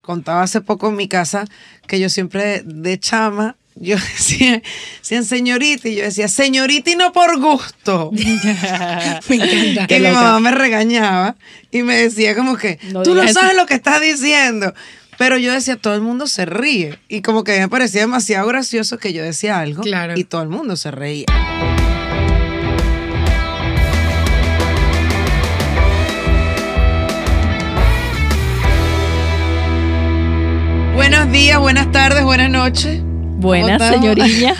contaba hace poco en mi casa que yo siempre de chama, yo decían señorita y yo decía señorita y no por gusto. Me encanta. Que mi mamá me regañaba y me decía como que tú no sabes lo que estás diciendo. Pero yo decía, todo el mundo se ríe. Y como que me parecía demasiado gracioso que yo decía algo y todo el mundo se reía. Buenos días, buenas tardes, buenas noches. Buenas, señorilla.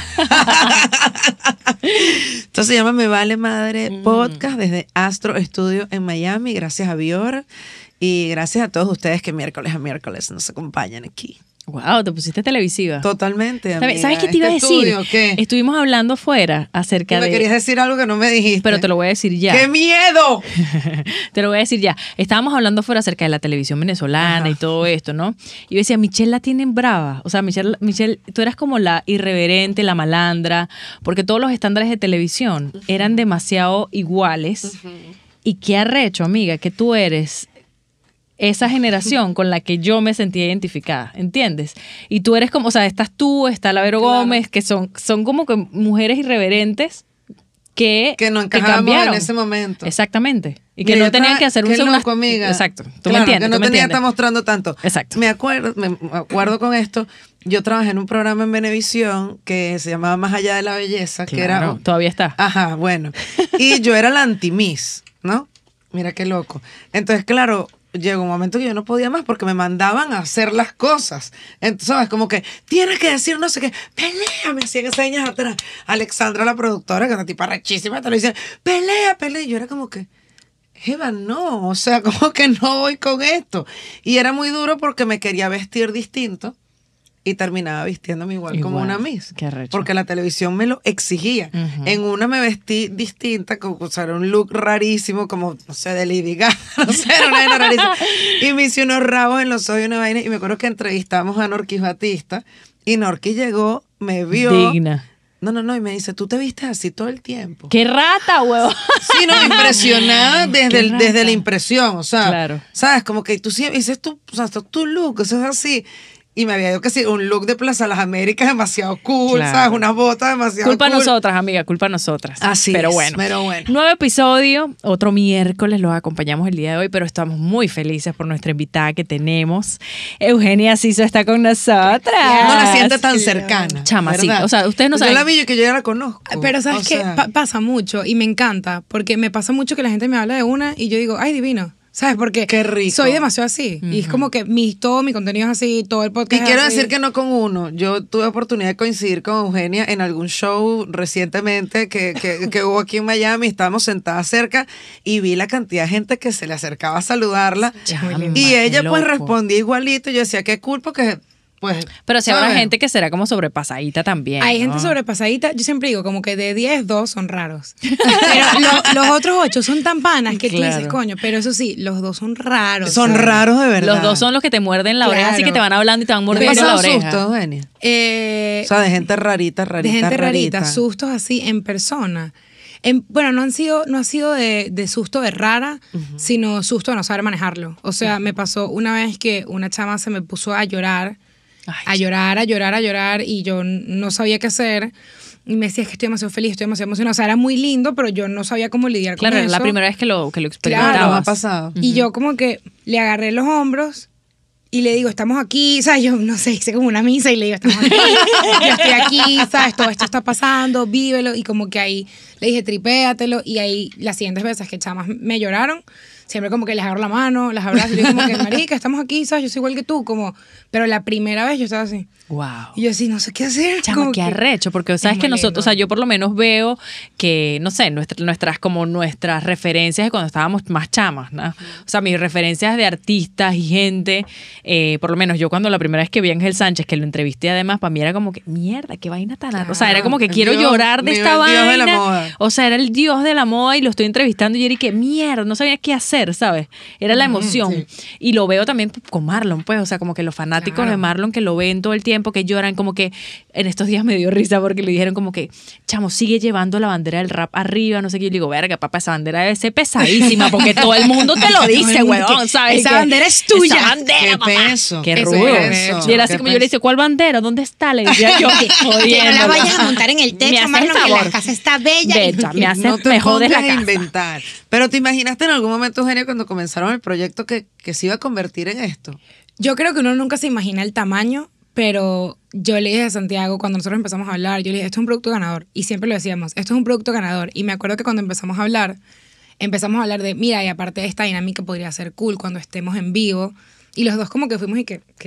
Esto se llama Me Vale Madre Podcast desde Astro Studio en Miami. Gracias a Bior y gracias a todos ustedes que miércoles a miércoles nos acompañan aquí. Wow, te pusiste televisiva. Totalmente, amiga. ¿Sabes qué te iba a decir? Estudio, ¿qué? Estuvimos hablando fuera acerca de... Me querías decir algo que no me dijiste. Pero te lo voy a decir ya. ¡Qué miedo! Te lo voy a decir ya. Estábamos hablando fuera acerca de la televisión venezolana y todo esto, ¿no? Y yo decía, Michelle la tienen brava. O sea, Michelle, tú eras como la irreverente, la malandra, porque todos los estándares de televisión eran demasiado iguales. Y qué arrecho, amiga, que tú eres... esa generación con la que yo me sentía identificada, ¿entiendes? Y tú eres como, o sea, estás tú, está la Vero Gómez, que son como que mujeres irreverentes que no encajábamos cambiaron en ese momento. Exactamente. Y que no tenían que hacer un segundo. Amiga. Exacto. Tú claro, me entiendes. Que no tenía que estar mostrando tanto. Exacto. Me acuerdo con esto. Yo trabajé en un programa en Venevisión que se llamaba Más Allá de la Belleza, que era... Todavía está. Ajá, bueno. Y yo era la anti-Miss, ¿no? Mira qué loco. Entonces, claro... llegó un momento que yo no podía más porque me mandaban a hacer las cosas. Entonces, ¿sabes? Como que tienes que decir no sé qué. Pelea, me hacían señas atrás. Alexandra, la productora, que es una tipa rechísima de televisión. Pelea, pelea. Y yo era como que, Eva, no. O sea, como que no voy con esto. Y era muy duro porque me quería vestir distinto. Y terminaba vistiéndome igual como una Miss. Qué arrecho. Porque la televisión me lo exigía. En una me vestí distinta, o sea, era un look rarísimo, como, no sé, de Lady Gaga, no sé, era una vaina rarísima. Y me hice unos rabos en los ojos y una vaina. Y me acuerdo que entrevistamos a Norquis Batista. Y Norquis llegó, me vio. Digna. No, y me dice, tú te vistes así todo el tiempo. ¡Qué rata, huevo! Sí, no, impresionada desde la impresión. O sea, claro. ¿sabes? Como que tú siempre dices, o sea, tu look, eso es así. Y me había dicho que sí, un look de Plaza Las Américas demasiado cool, claro. ¿sabes? Unas botas demasiado culpa cool. a nosotras, amiga, culpa a nosotras. Así pero es, bueno. pero bueno. Nuevo episodio, otro miércoles, los acompañamos el día de hoy, pero estamos muy felices por nuestra invitada que tenemos. Eugenia Ciso está con nosotras. No la siente tan cercana. Chama, ¿verdad? sí. O sea, ustedes no saben. Yo la vi y que yo ya la conozco. Pero ¿sabes qué? Pasa mucho y me encanta, porque me pasa mucho que la gente me habla de una y yo digo, ay, divino. ¿Sabes? Porque qué rico. Soy demasiado así. Y es como que todo mi contenido es así, todo el podcast Y quiero es así. decir que no con uno. Yo tuve oportunidad de coincidir con Eugenia en algún show recientemente que hubo aquí en Miami. Estábamos sentadas cerca y vi la cantidad de gente que se le acercaba a saludarla. Chama, y ella pues loco. respondía igualito. Yo decía, qué cool porque... pues, Pero si habrá ¿sabes? gente que será como sobrepasadita también. Hay ¿no? gente sobrepasadita. Yo siempre digo, como que de 10, 2 son raros. Pero los otros 8 son tan panas que tú Claro. dices, coño, pero eso sí, los 2 son raros. Son ¿sabes? raros de verdad. Los dos son los que te muerden la oreja, así que te van hablando y te van ¿Te mordiendo pasado la oreja. susto, Eugenia? Eh, O sea, de gente rarita. de gente rarita, sustos así en persona. Bueno, no ha sido de susto de rara, sino susto de no saber manejarlo. O sea, me pasó una vez que una chama se me puso a llorar, Ay, a llorar, y yo no sabía qué hacer. Y me decía, es que estoy demasiado feliz, estoy demasiado emocionada. O sea, era muy lindo, pero yo no sabía cómo lidiar claro, con era eso. la primera vez que lo Claro, experimentabas. me ha pasado. Y yo como que le agarré los hombros y le digo, estamos aquí, ¿sabes? Yo no sé, hice como una misa y le digo, estamos aquí, yo estoy aquí, ¿sabes? Todo esto está pasando, vívelo. Y como que ahí le dije, tripéatelo. Y ahí las siguientes veces que chamas me lloraron, siempre como que les agarro la mano, las abrazo y digo como que, marica, estamos aquí, ¿sabes? Yo soy igual que tú, como... Pero la primera vez yo estaba así. Wow. Y yo así, no sé qué hacer. Chama, como qué que- arrecho, porque sabes es que muy nosotros, lindo. o sea, yo por lo menos veo que, no sé, nuestras referencias de cuando estábamos más chamas, ¿no? O sea, mis referencias de artistas y gente, por lo menos yo cuando la primera vez que vi a Ángel Sánchez, que lo entrevisté además, para mí era como que, mierda, qué vaina tan arrecha. O sea, era como que el quiero dios, llorar de esta el dios vaina. de la moda. O sea, era el dios de la moda y lo estoy entrevistando y yo dije, mierda, no sabía qué hacer. hacer, ¿sabes? Era la emoción. sí. Y lo veo también con Marlon, pues, o sea, como que los fanáticos Claro. de Marlon que lo ven todo el tiempo, que lloran, como que en estos días me dio risa porque le dijeron como que, chamo, sigue llevando la bandera del rap arriba, no sé qué. Y yo le digo, verga, papá, esa bandera debe ser pesadísima porque todo el mundo te lo dice, Todo el mundo weón, que- ¿sabes? esa Que bandera es tuya. Esa bandera, Qué papá. peso. Qué Eso rudo. es peso. Y era así Qué como yo le peso. decía, ¿cuál bandera? ¿Dónde está? Le decía yo, Que no la jodiéndola. vayas a montar en el Me techo, haces Marlon, que favor. la casa está bella. Bella, me haces No te me jodes pongas la a casa. inventar. Pero ¿te imaginaste en algún momento, Eugenio, cuando comenzaron el proyecto que se iba a convertir en esto? Yo creo que uno nunca se imagina el tamaño, pero yo le dije a Santiago, cuando nosotros empezamos a hablar, yo le dije, esto es un producto ganador. Y siempre lo decíamos, esto es un producto ganador. Y me acuerdo que cuando empezamos a hablar de, mira, y aparte de esta dinámica podría ser cool cuando estemos en vivo. Y los dos como que fuimos y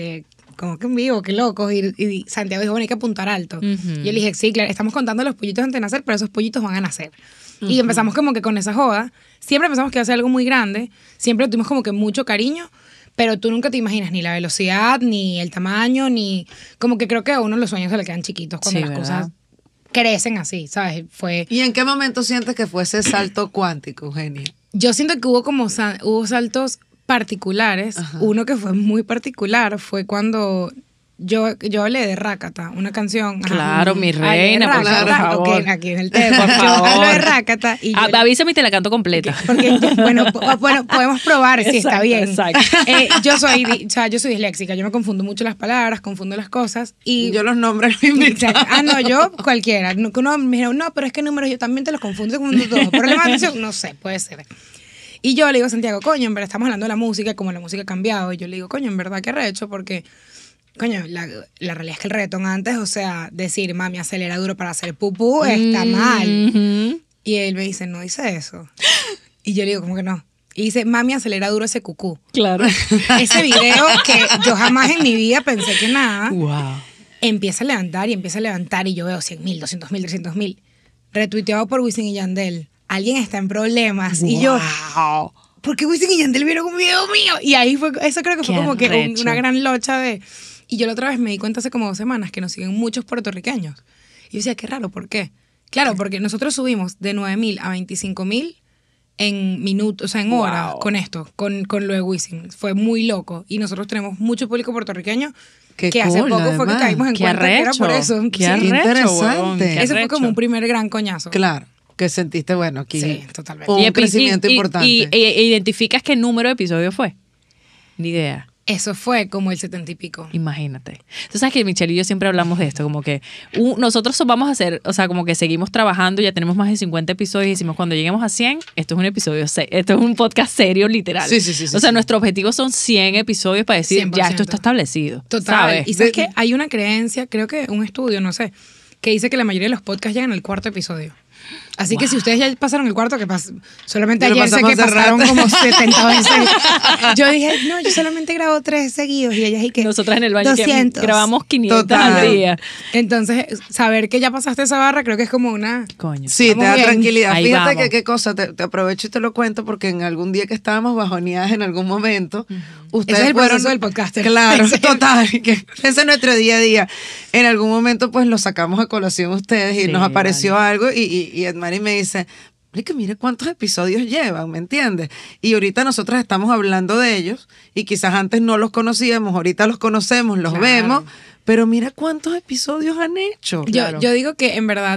como que en vivo, qué locos. Y Santiago dijo, bueno, hay que apuntar alto. Ujú. Y yo le dije, sí, claro, estamos contando los pollitos antes de nacer, pero esos pollitos van a nacer. Y empezamos como que con esa joda. Siempre pensamos que iba a ser algo muy grande. Siempre tuvimos como que mucho cariño. Pero tú nunca te imaginas ni la velocidad, ni el tamaño, ni... Como que creo que a uno los sueños se le quedan chiquitos cuando Sí, las ¿verdad? cosas crecen así, ¿sabes? ¿Y en qué momento sientes que fue ese salto cuántico, Eugenia? Yo siento que hubo saltos particulares. Ajá. Uno que fue muy particular fue cuando yo hablé de Rácata, una canción. ajá. Claro, mi Hablé de reina, por Rácata, favor. ok, aquí en el tema. Por Yo favor. hablo de Rácata y yo... Avísame y te la canto completa. Porque, bueno, podemos probar si está Exacto, bien. exacto. Yo soy disléxica, yo me confundo mucho las palabras, confundo las cosas y... Yo los nombres los invito. No, yo cualquiera. Que uno me dijeron, no, pero es que números yo también te los confundo todo. Problema de atención, no sé, puede ser. Y yo le digo a Santiago, coño, en verdad estamos hablando de la música, como la música ha cambiado. Y yo le digo, coño, en verdad, qué recho, porque, coño, la realidad es que el reggaetón antes, o sea, decir, mami, acelera duro para hacer pupú, está mal. Ujú. Y él me dice, no dice eso. Y yo le digo, ¿cómo que no? Y dice, mami, acelera duro ese cucú. Claro. Ese video que yo jamás en mi vida pensé que nada, Wow. empieza a levantar y yo veo 100,000, 200,000, 300,000. Retuiteado por Wisin y Yandel. Alguien está en problemas. Y yo, Wow. ¿por qué Wisin y Yandel vieron un video mío? Y ahí fue, eso creo que fue Qué como que arrecho. una gran locha de... Y yo la otra vez me di cuenta hace como 2 semanas que nos siguen muchos puertorriqueños. Y yo decía, qué raro, ¿por qué? Claro, porque nosotros subimos de 9,000 a 25,000 en minutos, o sea, en horas Wow. con esto, con lo de Wisin. Fue muy loco. Y nosotros tenemos mucho público puertorriqueño Qué que hace cool, poco fue que además. caímos en Qué cuenta que era por arrecho. eso. Qué Sí. arrecho, interesante. huevón, qué Ese fue arrecho. como un primer gran coñazo. Claro, que sentiste, bueno, aquí Sí, totalmente. un Y- crecimiento y- importante. y identificas qué número de episodio fue. Ni idea. Eso fue como el 70 y pico. Imagínate. Tú sabes que Michelle y yo siempre hablamos de esto, como que nosotros vamos a hacer, o sea, como que seguimos trabajando, ya tenemos más de 50 episodios y decimos, cuando lleguemos a 100, esto es un episodio, esto es un podcast serio, literal. Sí. O sea, sí. nuestro objetivo son 100 episodios para decir, ya, 100%. esto está establecido. Total. ¿Sabes? Y sabes que hay una creencia, creo que un estudio, no sé, que dice que la mayoría de los podcasts llegan al 4.º episodio. Así que si ustedes ya pasaron el cuarto, solamente Ya lo ayer sé pasamos que hace pasaron rato. como 70 veces. Yo dije, no, yo solamente grabo 3 seguidos y ellas y que Nosotras en el baño que 200. grabamos 500 Total. al día. Entonces, saber que ya pasaste esa barra creo que es como una... Coño. Sí, te Estamos da bien. tranquilidad. Ahí Fíjate vamos. que qué cosa, te aprovecho y te lo cuento porque en algún día que estábamos bajoneadas en algún momento, ustedes Ese es el fueron... proceso del podcaster. Claro, Ese- total, que ese es nuestro día a día. En algún momento pues lo sacamos a colación ustedes y Sí, nos apareció vale. algo y Edmari me dice, que mire cuántos episodios llevan, ¿me entiendes? Y ahorita nosotros estamos hablando de ellos y quizás antes no los conocíamos, ahorita los conocemos, los Claro. vemos, pero mira cuántos episodios han hecho. Claro. Yo digo que en verdad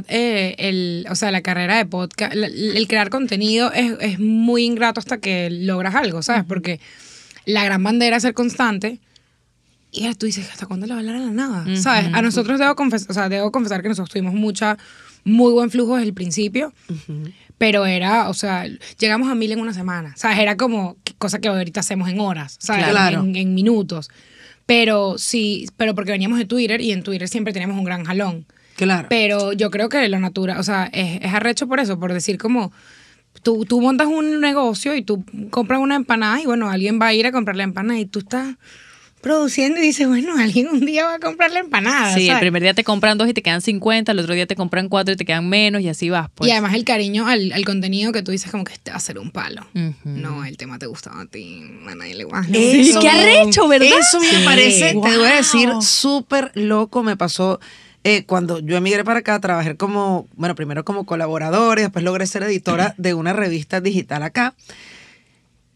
o sea, la carrera de podcast, el crear contenido es muy ingrato hasta que logras algo, ¿sabes? Porque la gran bandera es ser constante y ahora tú dices, ¿hasta cuándo le va a hablar a la nada? ¿Sabes? A nosotros debo confesar que nosotros tuvimos muy buen flujo desde el principio, pero era, o sea, llegamos a 1,000 en una semana, ¿sabes? Era como cosa que ahorita hacemos en horas, ¿sabes? Claro. En minutos. Pero sí, pero porque veníamos de Twitter y en Twitter siempre teníamos un gran jalón. Claro. Pero yo creo que lo natural, o sea, es arrecho por eso, por decir como tú montas un negocio y tú compras una empanada y bueno, alguien va a ir a comprar la empanada y tú estás produciendo y dices, bueno, alguien un día va a comprar la empanada. Sí, el ¿sabes? primer día te compran 2 y te quedan 50, el otro día te compran 4 y te quedan menos y así vas. Pues. Y además el cariño al contenido que tú dices como que este va a ser un palo. Ujú. No, el tema te gustaba a ti, a nadie le gusta. Eso. Qué arrecho, ¿verdad? Eso me Sí. parece, te voy a decir, Wow. súper loco. Me pasó cuando yo emigré para acá, trabajé como, bueno, primero como colaboradora y después logré ser editora de una revista digital acá.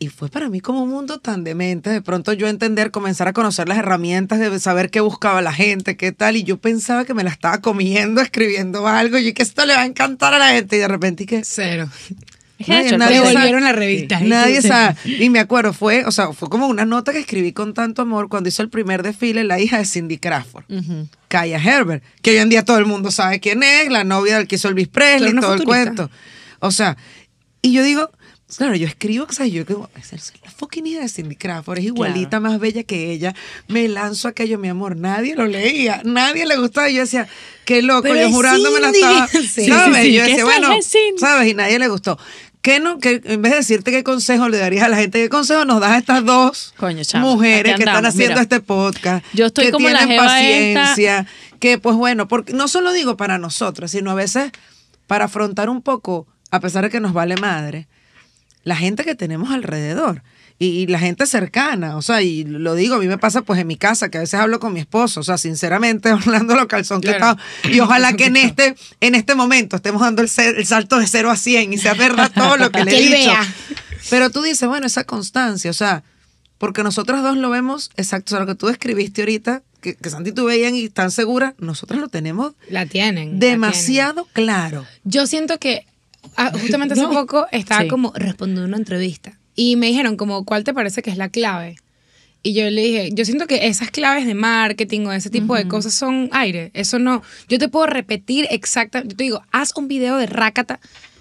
Y fue para mí como un mundo tan demente. De pronto yo entender, comenzar a conocer las herramientas, de saber qué buscaba la gente, qué tal. Y yo pensaba que me la estaba comiendo, escribiendo algo. Y que esto le va a encantar a la gente. Y de repente, ¿y qué? Cero. Es que de hecho, Te nadie sabe. devolvieron la revista. Nadie sabe. Y me acuerdo, fue como una nota que escribí con tanto amor cuando hizo el primer desfile la hija de Cindy Crawford, Kaya Herbert, que hoy en día todo el mundo sabe quién es, la novia del que hizo Elvis Presley, Pero una todo el futurista. cuento. O sea, y yo digo, claro, yo escribo, ¿sabes? Yo digo, esa es la fucking hija de Cindy Crawford, es igualita, más bella que ella. Me lanzo aquello, mi amor, nadie lo leía, nadie le gustaba. Y yo decía, qué loco, Pero yo es jurándome la Cindy. estaba, Sí, ¿sabes? sí, sí, Yo que decía, esa bueno, es Cindy. ¿sabes? Y nadie le gustó. ¿Qué no? Que en vez de decirte qué consejo le darías a la gente, qué consejo nos das a estas dos Coño, chama, mujeres aquí que están andamos, haciendo mira. este podcast? Yo estoy que como la tienen jeva esta. paciencia, que pues bueno, porque no solo digo para nosotras, sino a veces para afrontar un poco, a pesar de que nos vale madre, la gente que tenemos alrededor. Y la gente cercana, o sea, y lo digo, a mí me pasa pues en mi casa, que a veces hablo con mi esposo, o sea, sinceramente, hablando lo calzón que Claro. está. Y ojalá que en este momento estemos dando el salto de 0 a 100 y sea verdad todo lo que le Que he él dicho. vea. Pero tú dices, bueno, esa constancia, o sea, porque nosotras dos lo vemos, exacto, o sea, lo que tú describiste ahorita, que Santi y tú veían y están seguras, nosotras lo tenemos La tienen. demasiado claro. Yo siento que justamente hace poco estaba Sí. como respondiendo una entrevista y me dijeron como, ¿cuál te parece que es la clave? Y yo le dije, yo siento que esas claves de marketing o ese tipo de cosas son aire. Eso no, yo te puedo repetir exactamente, yo te digo, haz un video de rácata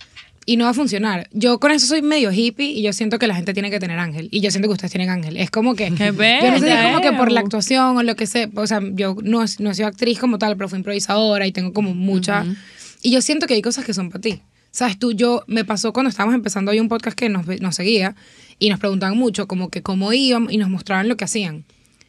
y no va a funcionar. Yo con eso soy medio hippie y yo siento que la gente tiene que tener ángel. Y yo siento que ustedes tienen ángel. Es como que, Qué yo no sé si es bella, como que por la Ew. actuación o lo que sea, o sea, yo no he sido actriz como tal, pero fui improvisadora y tengo como mucha... Y yo siento que hay cosas que son para ti. ¿Sabes tú? Me pasó cuando estábamos empezando, había un podcast que nos seguía y nos preguntaban mucho como que cómo iban y nos mostraban lo que hacían.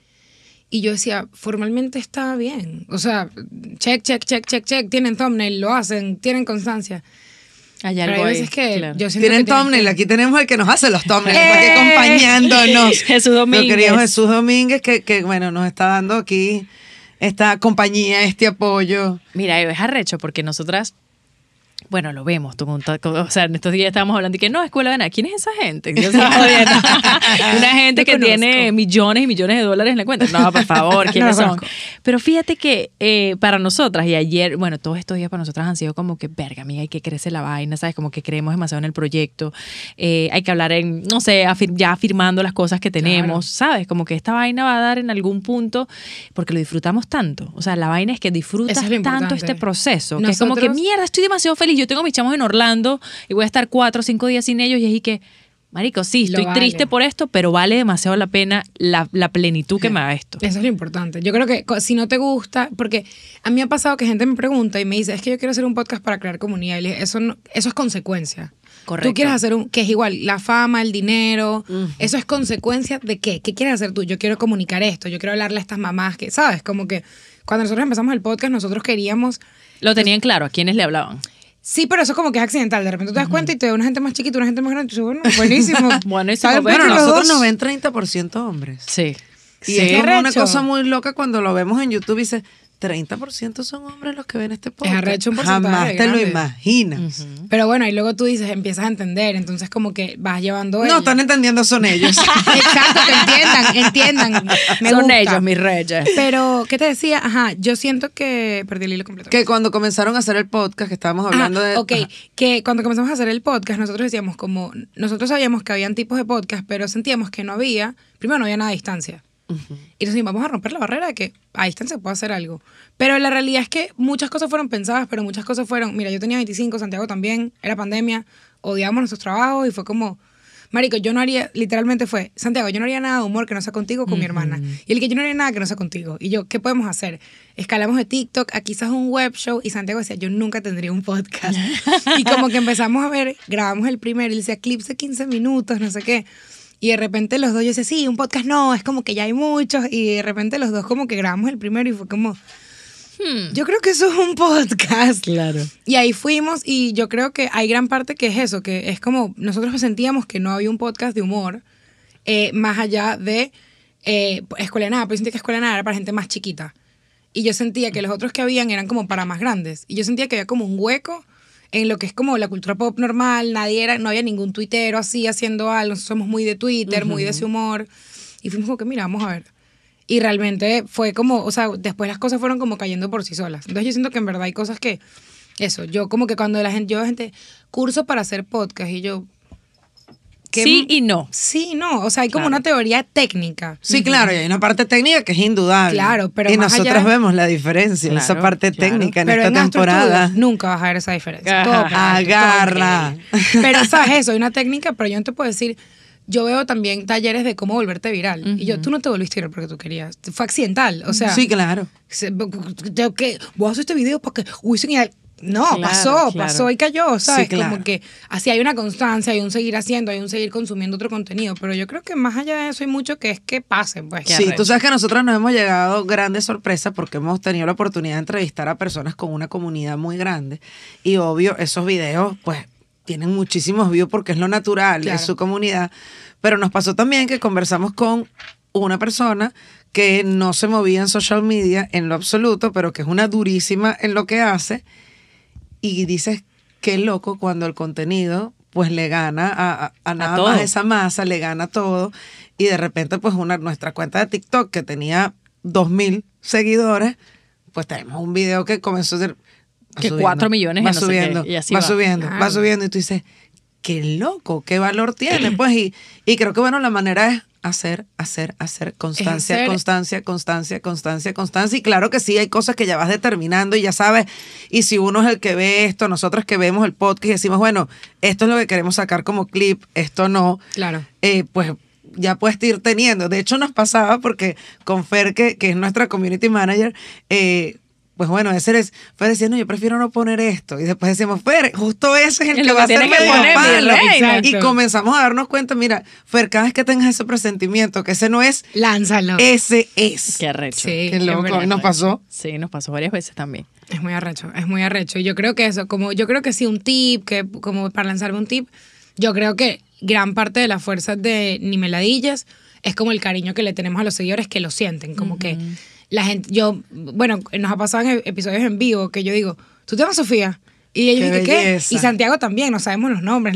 Y yo decía, formalmente está bien. O sea, check, tienen thumbnail, lo hacen, tienen constancia. Allá Pero hay algo ahí, veces que claro. yo siento Tienen que tienes thumbnail, que- aquí tenemos el que nos hace los thumbnails, aquí acompañándonos. Jesús Domínguez. Lo querido Jesús Domínguez, que bueno, nos está dando aquí esta compañía, este apoyo. Mira, es arrecho porque nosotras, bueno, lo vemos, o sea, en estos días estábamos hablando y que no, escuela de nada. ¿Quién es esa gente? Yo estaba jodiendo. Una gente No que conozco. tiene millones y millones de dólares en la cuenta. No, por favor, ¿quiénes No lo son? conozco. Pero fíjate que para nosotras, y ayer, bueno, todos estos días para nosotras han sido como que, verga, amiga, hay que crecer la vaina, ¿sabes? Como que creemos demasiado en el proyecto. Hay que hablar en, no sé, ya afirmando las cosas que tenemos, ¿sabes? Como que esta vaina va a dar en algún punto, porque lo disfrutamos tanto. O sea, la vaina es que disfrutas Eso es lo tanto importante. este proceso, que es como que, Nosotros- mierda, estoy demasiado feliz. Yo tengo mis chamos en Orlando y voy a estar 4 o 5 días sin ellos y es y que, marico, sí, Lo estoy vale. triste por esto, pero vale demasiado la pena la plenitud que me da esto. Eso es lo importante. Yo creo que si no te gusta, porque a mí me ha pasado que gente me pregunta y me dice, es que yo quiero hacer un podcast para crear comunidad. Y le dije, eso es consecuencia. Correcto. Tú quieres hacer que es igual, la fama, el dinero, eso es consecuencia de qué. ¿Qué quieres hacer tú? Yo quiero comunicar esto, yo quiero hablarle a estas mamás que, ¿sabes? Como que cuando nosotros empezamos el podcast, nosotros queríamos... Lo tenían claro, ¿a quiénes le hablaban? Sí, pero eso como que es accidental. De repente te das cuenta y te ve una gente más chiquita, una gente más grande. Y tú dices, bueno, buenísimo. Buenísimo, ¿Saben? pero Bueno, Porque los nosotros dos- nos ven 30% hombres. Sí. Y Sí. es como una arrecho. cosa muy loca cuando lo vemos en YouTube y dice, 30% son hombres los que ven este podcast. arrecho un porcentaje Jamás te lo grande. imaginas. Pero bueno, y luego tú dices, empiezas a entender, entonces como que vas llevando No, el- están entendiendo, son ellos. Exacto, que entiendan. Me Son gusta. ellos, mis reyes. Pero, ¿qué te decía? Ajá, yo siento que... Perdí el hilo completo. Que cuando comenzaron a hacer el podcast, que estábamos hablando de... Ok, Ajá. que cuando comenzamos a hacer el podcast, nosotros decíamos como... Nosotros sabíamos que habían tipos de podcast, pero sentíamos que no había... Primero, no había nada a distancia. Y nos dijimos, vamos a romper la barrera de que a distancia se puede hacer algo. Pero la realidad es que muchas cosas fueron pensadas, pero muchas cosas fueron... Mira, yo tenía 25, Santiago también, era pandemia, odiábamos nuestros trabajos y fue como... Marico, yo no haría, literalmente fue, Santiago, yo no haría nada de humor que no sea contigo o con mi hermana. Y el que yo no haría nada que no sea contigo. Y yo, ¿qué podemos hacer? Escalamos de TikTok, aquí quizás un web show. Y Santiago decía, yo nunca tendría un podcast. Y como que empezamos a ver, grabamos el primero y él decía, clips de 15 minutos, no sé qué. Y de repente los dos, yo decía, sí, un podcast no, es como que ya hay muchos. Y de repente los dos como que grabamos el primero y fue como... Yo creo que eso es un podcast. Claro. Y ahí fuimos y yo creo que hay gran parte que es eso, que es como nosotros sentíamos que no había un podcast de humor más allá de Escuela de Nada, pero yo sentía que Escuela de Nada era para gente más chiquita. Y yo sentía que los otros que habían eran como para más grandes. Y yo sentía que había como un hueco en lo que es como la cultura pop normal, no había ningún tuitero así haciendo algo, nosotros somos muy de Twitter, muy de ese humor, y fuimos como que, mira, vamos a ver. Y realmente fue como, o sea, después las cosas fueron como cayendo por sí solas. Entonces yo siento que en verdad hay cosas que, eso, yo como que cuando yo veo gente, curso para hacer podcast, y yo... Sí y no. Sí, no, o sea, hay como una teoría técnica. Sí, claro, y hay una parte técnica que es indudable. Claro, pero y más nosotros allá- vemos la diferencia, Claro, esa parte claro. técnica en Pero esta temporada. Astroestudios nunca vas a ver esa diferencia. Ajá. Todo perfecto, Agarra. todo increíble. Pero sabes eso, hay una técnica, pero yo no te puedo decir, yo veo también talleres de cómo volverte viral. Y yo, tú no te volviste viral porque tú querías. Fue accidental, o sea. Sí, claro. Tengo que, voy a hacer este video para que hubiesen ido al- No, Claro, pasó claro. y cayó, ¿sabes? Sí, claro. Como que así hay una constancia, hay un seguir haciendo, hay un seguir consumiendo otro contenido. Pero yo creo que más allá de eso hay mucho que es que pase, pues. Qué Sí, arrecho. tú sabes que nosotros nos hemos llegado grandes sorpresas porque hemos tenido la oportunidad de entrevistar a personas con una comunidad muy grande. Y obvio, esos videos, pues, tienen muchísimos views porque es lo natural, Claro. es su comunidad. Pero nos pasó también que conversamos con una persona que no se movía en social media en lo absoluto, pero que es una durísima en lo que hace. Y dices, qué loco cuando el contenido pues le gana a nada todo. más esa masa, le gana todo. Y de repente pues nuestra cuenta de TikTok que tenía 2,000 seguidores, pues tenemos un video que comenzó a ser... va Que subiendo, 4 millones y va no sé subiendo, qué, y así va va. subiendo, va Claro. subiendo. Y tú dices, qué loco, qué valor tiene. Pues y creo que bueno, la manera es hacer, constancia, hacer. constancia. Y claro que sí, hay cosas que ya vas determinando y ya sabes. Y si uno es el que ve esto, nosotros que vemos el podcast y decimos, bueno, esto es lo que queremos sacar como clip, esto no. Claro. Pues ya puedes ir teniendo. De hecho, nos pasaba porque con Fer, que es nuestra community manager, pues bueno, Fer decía, no, yo prefiero no poner esto. Y después decíamos, Fer, justo ese es el Es que lo va a que ser tienes que medio poner, mi palo. reina. Y comenzamos a darnos cuenta, mira, Fer, cada vez que tengas ese presentimiento, que ese no es, Lánzalo. ese es. Qué arrecho. Sí, Qué loco, es verdad. nos pasó. Sí, nos pasó varias veces también. Es muy arrecho, es muy arrecho. Y yo creo que eso, yo creo que sí, un tip, que como para lanzarme un tip, yo creo que gran parte de las fuerzas de Ni Meladillas es como el cariño que le tenemos a los seguidores que lo sienten, como que la gente, bueno, nos ha pasado en episodios en vivo que yo digo, ¿tú te llamas Sofía? Y ellos Qué dicen, ¿qué? belleza. Y Santiago también, no sabemos los nombres,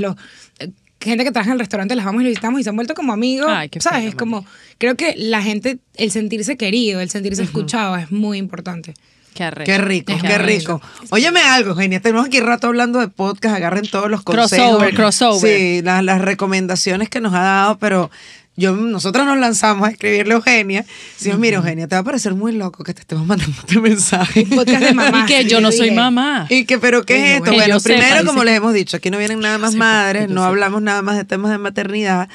gente que trabaja en el restaurante, las vamos y los visitamos y se han vuelto como amigos, Ay, qué ¿sabes? fino, Es como, creo que la gente, el sentirse querido, el sentirse escuchado es muy importante. Qué arrecho. Qué rico, Es qué muy rico. Óyeme algo, Eugenia, tenemos aquí rato hablando de podcast, agarren todos los consejos. Crossover. Sí, las recomendaciones que nos ha dado, pero nosotros nos lanzamos a escribirle a Eugenia. Decimos, mira, Eugenia, te va a parecer muy loco que te estemos mandando este mensaje. Un podcast de mamá. Y que yo no soy mamá. Y que, pero ¿qué Oye, es esto? bueno, Bueno, yo sepa, primero, dice. como les hemos dicho, aquí no vienen nada más sepa, madres, que yo no sepa. hablamos nada más de temas de maternidad.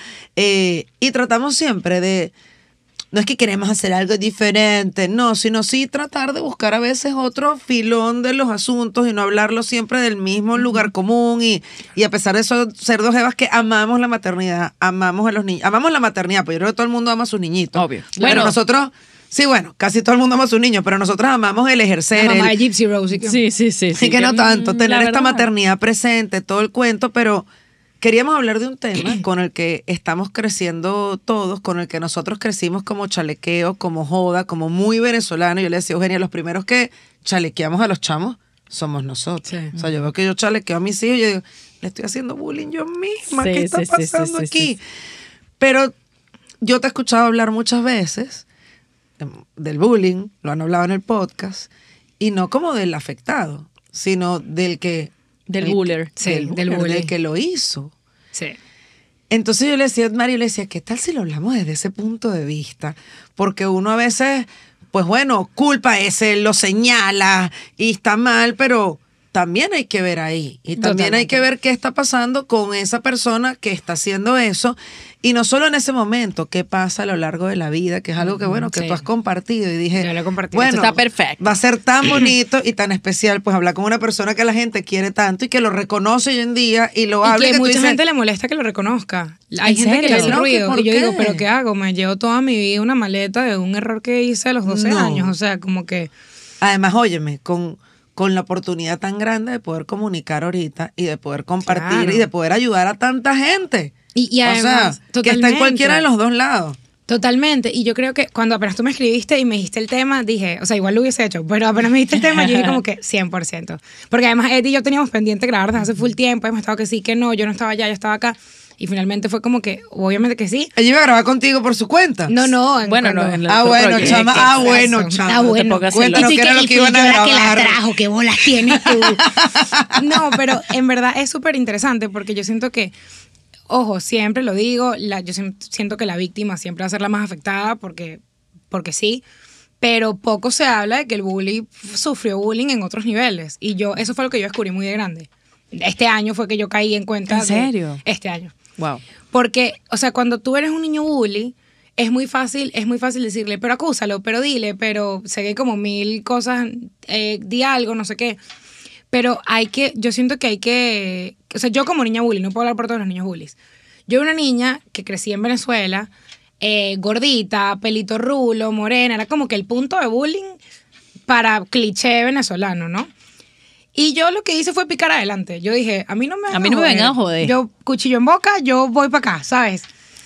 Y tratamos siempre de, no es que queremos hacer algo diferente, no, sino sí tratar de buscar a veces otro filón de los asuntos y no hablarlo siempre del mismo lugar común. Y a pesar de eso, ser dos evas que amamos la maternidad, amamos a los niños, amamos la maternidad, pues yo creo que todo el mundo ama a sus niñitos. Obvio. Pero Bueno. nosotros, sí, bueno, casi todo el mundo ama a sus niños, pero nosotros amamos el ejercer, La mamá el, de Gypsy Rose. Sí. Sí, que no tanto, tener la esta verdad. maternidad presente, todo el cuento, pero queríamos hablar de un tema con el que estamos creciendo todos, con el que nosotros crecimos como chalequeo, como joda, como muy venezolano. Yo le decía a Eugenia, los primeros que chalequeamos a los chamos somos nosotros. Sí. O sea, yo veo que yo chalequeo a mis hijos y yo digo, le estoy haciendo bullying yo misma, Sí, ¿qué está sí, sí, pasando sí, sí, aquí? sí. Pero yo te he escuchado hablar muchas veces del bullying, lo han hablado en el podcast, y no como del afectado, sino del que... Del el- buller. Sí, del del buller, bully. del que lo hizo. Sí. Entonces yo le decía a Mario, le decía, ¿qué tal si lo hablamos desde ese punto de vista? Porque uno a veces, pues bueno, culpa ese, lo señala y está mal, pero también hay que ver ahí. Y también hay Totalmente. que ver qué está pasando con esa persona que está haciendo eso. Y no solo en ese momento, qué pasa a lo largo de la vida, que es algo que, bueno, que Sí. tú has compartido. Y dije, Yo lo he compartido. bueno, Esto está perfecto. va a ser tan bonito y tan especial, pues hablar con una persona que la gente quiere tanto y que lo reconoce hoy en día y lo habla. Y que tú mucha dices, gente le molesta que lo reconozca. Hay ¿En gente que le serio? hace No, ¿que ruido. por Y yo digo, qué? ¿pero qué hago? Me llevo toda mi vida una maleta de un error que hice a los 12 No. años. O sea, como que... Además, óyeme, con la oportunidad tan grande de poder comunicar ahorita y de poder compartir Claro. y de poder ayudar a tanta gente. Y o sea, además, que está en totalmente. cualquiera de los dos lados. Totalmente, y yo creo que cuando apenas tú me escribiste y me dijiste el tema, dije, o sea, igual lo hubiese hecho, pero apenas me dijiste el tema, yo dije como que 100%. Porque además Eddie y yo teníamos pendiente grabar desde hace full tiempo, hemos estado que sí, que no, yo no estaba allá, yo estaba acá, y finalmente fue como que, obviamente que sí. Ella iba a grabar contigo por su cuenta. No, Bueno, no, en el otro bueno, proyecto. chama. Bueno, chama. Ah, bueno. Cuéntanos qué era lo que iban a la que la grabar. trajo, qué bolas tienes tú. No, pero en verdad es súper interesante porque yo siento que, ojo, siempre lo digo, yo siento que la víctima siempre va a ser la más afectada porque sí, pero poco se habla de que el bully sufrió bullying en otros niveles. Y eso fue lo que yo descubrí muy de grande. Este año fue que yo caí en cuenta. ¿En serio? Este año. Wow. Porque, o sea, cuando tú eres un niño bully, es muy fácil decirle, pero acúsalo, pero dile, pero sé que hay como 1000 cosas, di algo, no sé qué. Pero yo siento que hay que, o sea, yo como niña bully, no puedo hablar por todos los niños bullies. Yo era una niña que crecí en Venezuela, gordita, pelito rulo, morena, era como que el punto de bullying para cliché venezolano, ¿no? Y yo lo que hice fue picar adelante. Yo dije, a mí no me vengan a joder. Yo, cuchillo en boca, yo voy para acá, ¿sabes?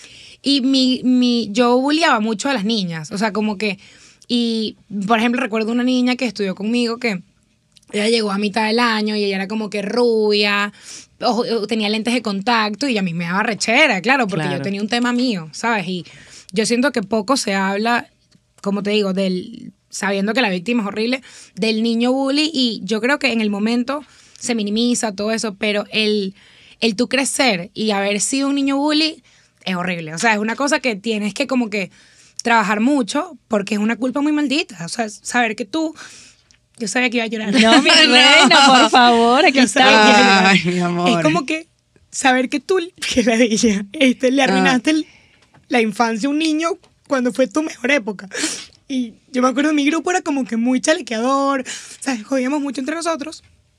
Y yo bulleaba mucho a las niñas. O sea, como que... Y, por ejemplo, recuerdo una niña que estudió conmigo que ella llegó a mitad del año y ella era como que rubia, tenía lentes de contacto y a mí me daba rechera, claro, porque yo tenía un tema mío, ¿sabes? Y yo siento que poco se habla, como te digo, sabiendo que la víctima es horrible, del niño bully, y yo creo que en el momento se minimiza todo eso, pero el tú crecer y haber sido un niño bully es horrible. O sea, es una cosa que tienes que como que trabajar mucho porque es una culpa muy maldita. O sea, saber que tú... Yo sabía que iba a llorar. No, mi reina, por favor, aquí está. Ay, mi amor. Es como que saber que tú, que la dije, le arruinaste la infancia a un niño cuando fue tu mejor época. Y yo me acuerdo, mi grupo era como que muy chalequeador, ¿sabes? Jodíamos mucho entre nosotros.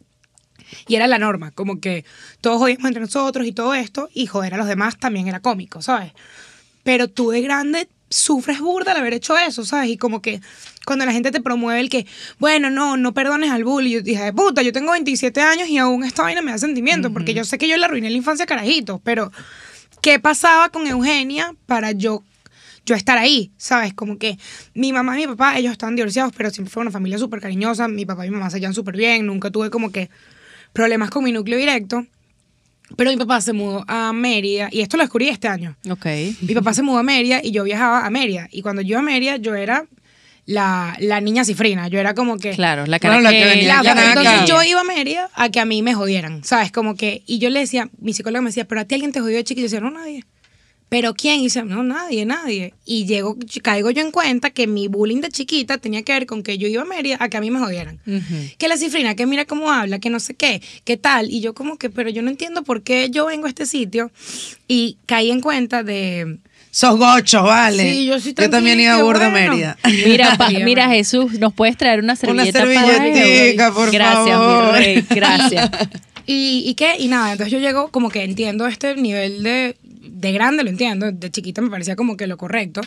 Y era la norma, como que todos jodíamos entre nosotros y todo esto, y joder a los demás también era cómico, ¿sabes? Pero tú de grande sufres burda al haber hecho eso, ¿sabes? Y como que cuando la gente te promueve el que, bueno, no perdones al bully. Yo dije, puta, yo tengo 27 años y aún esta vaina me da sentimiento, porque yo sé que yo le arruiné la infancia a carajitos, pero ¿qué pasaba con Eugenia para yo estar ahí? ¿Sabes? Como que mi mamá y mi papá, ellos estaban divorciados, pero siempre fue una familia súper cariñosa. Mi papá y mi mamá se llevan súper bien, nunca tuve como que problemas con mi núcleo directo. Pero mi papá se mudó a Mérida, y esto lo descubrí este año. Ok. Mi papá se mudó a Mérida y yo viajaba a Mérida. Y cuando yo iba a Mérida, yo era la niña cifrina. Yo era como que... Claro, la Bueno, la que venía Claro, acá. entonces yo iba a Mérida a que a mí me jodieran, ¿sabes? Como que... Y yo le decía, mi psicóloga me decía, ¿pero a ti alguien te jodió de chiquita? Y yo decía, no, nadie. ¿Pero quién? Y dice, no, nadie. Y caigo yo en cuenta que mi bullying de chiquita tenía que ver con que yo iba a Mérida a que a mí me jodieran. Que la cifrina, que mira cómo habla, que no sé qué tal. Y yo como que, pero yo no entiendo por qué yo vengo a este sitio. Y caí en cuenta de... Sos gocho, vale. Sí, yo sí Yo también iba a Burda Mérida. Mira, Jesús, ¿nos puedes traer una servilleta servilletica, por Gracias, favor. mi rey, gracias. ¿Y qué? Y nada, entonces yo llego como que entiendo este nivel de grande, lo entiendo, de chiquita me parecía como que lo correcto.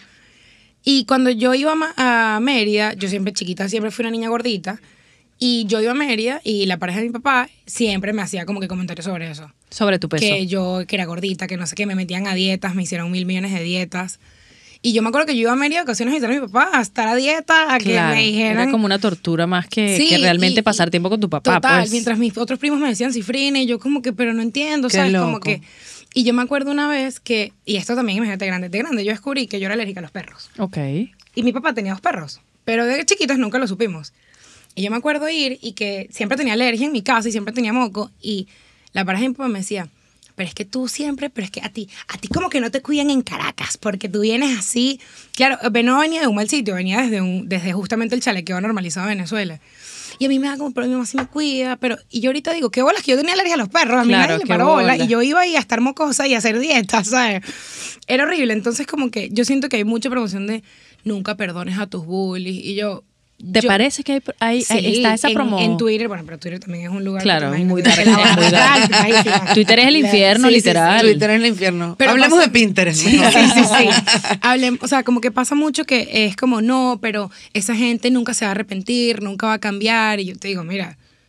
Y cuando yo iba a Mérida, yo siempre chiquita, siempre fui una niña gordita, y yo iba a Mérida y la pareja de mi papá siempre me hacía como que comentarios sobre eso. Sobre tu peso. Que era gordita, que no sé qué, me metían a dietas, me hicieron 1000 millones de dietas. Y yo me acuerdo que yo iba a Mérida ocasiones a visitar a mi papá, a estar a dieta, a Claro, que me dijeran... era como una tortura más que, Sí, que realmente pasar tiempo con tu papá. Total, pues. mientras mis otros primos me decían cifrina y yo como que, pero no entiendo, Qué ¿sabes? loco. Como que... Y yo me acuerdo una vez que, y esto también, imagínate, de grande, yo descubrí que yo era alérgica a los perros. Ok. Y mi papá tenía 2 perros, pero de chiquitos nunca lo supimos. Y yo me acuerdo ir y que siempre tenía alergia en mi casa y siempre tenía moco, y la pareja de mi papá me decía, pero es que tú siempre, pero es que a ti como que no te cuidan en Caracas, porque tú vienes así. Claro, no venía de un mal sitio, venía desde justamente el chalequeo normalizado de Venezuela. Y a mí me da como, pero mi mamá sí me cuida, pero... Y yo ahorita digo, qué bolas que yo tenía alergia a los perros, a mí Claro, nadie le qué paró bola. bola. Y yo iba ahí a estar mocosa y a hacer dietas, ¿sabes? Era horrible. Entonces como que yo siento que hay mucha promoción de nunca perdones a tus bullies. Y ¿Te parece que hay Sí, está esa promo? en Twitter, bueno, pero Twitter también es un lugar... Claro, que te muy imaginas, dark, que la muy dark. barra- Twitter es el infierno, Sí, sí, literal. Twitter es el infierno. Pero Hablemos pasa- de Pinterest. Sí, sí. O sea, como que pasa mucho que es como, no, pero esa gente nunca se va a arrepentir, nunca va a cambiar. Y yo te digo, mira,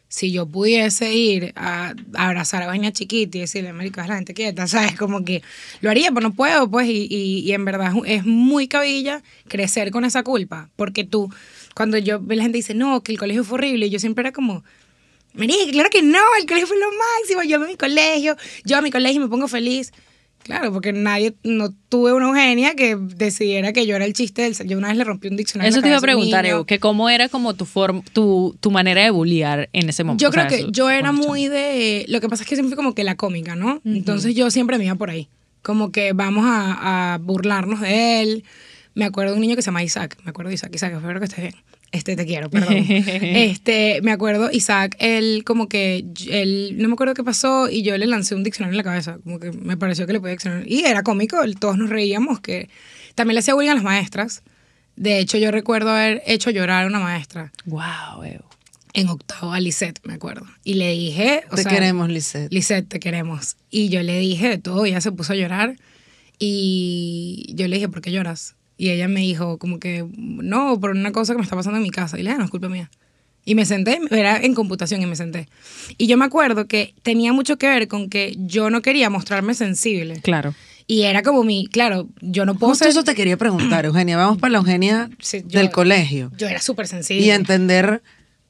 si yo pudiese ir a abrazar a Vaina Chiquita y decirle, marico, haz la gente quieta, ¿sabes? Como que lo haría, pero no puedo, pues, y en verdad es muy cabilla crecer con esa culpa, porque tú, cuando la gente dice, no, que el colegio fue horrible, y yo siempre era como, marica, claro que no, el colegio fue lo máximo, yo a mi colegio y me pongo feliz. Claro, porque no tuve una Eugenia que decidiera que yo era el chiste yo una vez le rompí un diccionario. Eso en te la iba a cabeza a un preguntar, niño. Evo, que cómo era como tu manera de bullear en ese momento. Yo O sea, creo que eso- yo era con los muy de... Lo que pasa es que siempre fui como que la cómica, ¿no? Entonces yo siempre me iba por ahí. Como que vamos a burlarnos de él. Me acuerdo de un niño que se llama Isaac. Me acuerdo de Isaac, espero que estés bien. Te quiero, perdón. Me acuerdo, Isaac, él como que, él, no me acuerdo qué pasó y yo le lancé un diccionario en la cabeza, como que me pareció que le podía diccionario. Y era cómico, todos nos reíamos, que también le hacía bullying a las maestras. De hecho, yo recuerdo haber hecho llorar a una maestra Wow, Evo. en octavo, a Lisette, me acuerdo. Y le dije, Te queremos, Lisette. Lisette, te queremos. Y yo le dije de todo, ella se puso a llorar. Y yo le dije, ¿por qué lloras? Y ella me dijo como que, no, por una cosa que me está pasando en mi casa. Y le dije, no, es culpa mía. Y me senté, era en computación y me senté. Y yo me acuerdo que tenía mucho que ver con que yo no quería mostrarme sensible. Claro. Y era como claro, yo no puedo Justo ser... eso te quería preguntar, Eugenia. Vamos para la Eugenia Sí, yo- del colegio. Yo era súper sensible. Y entender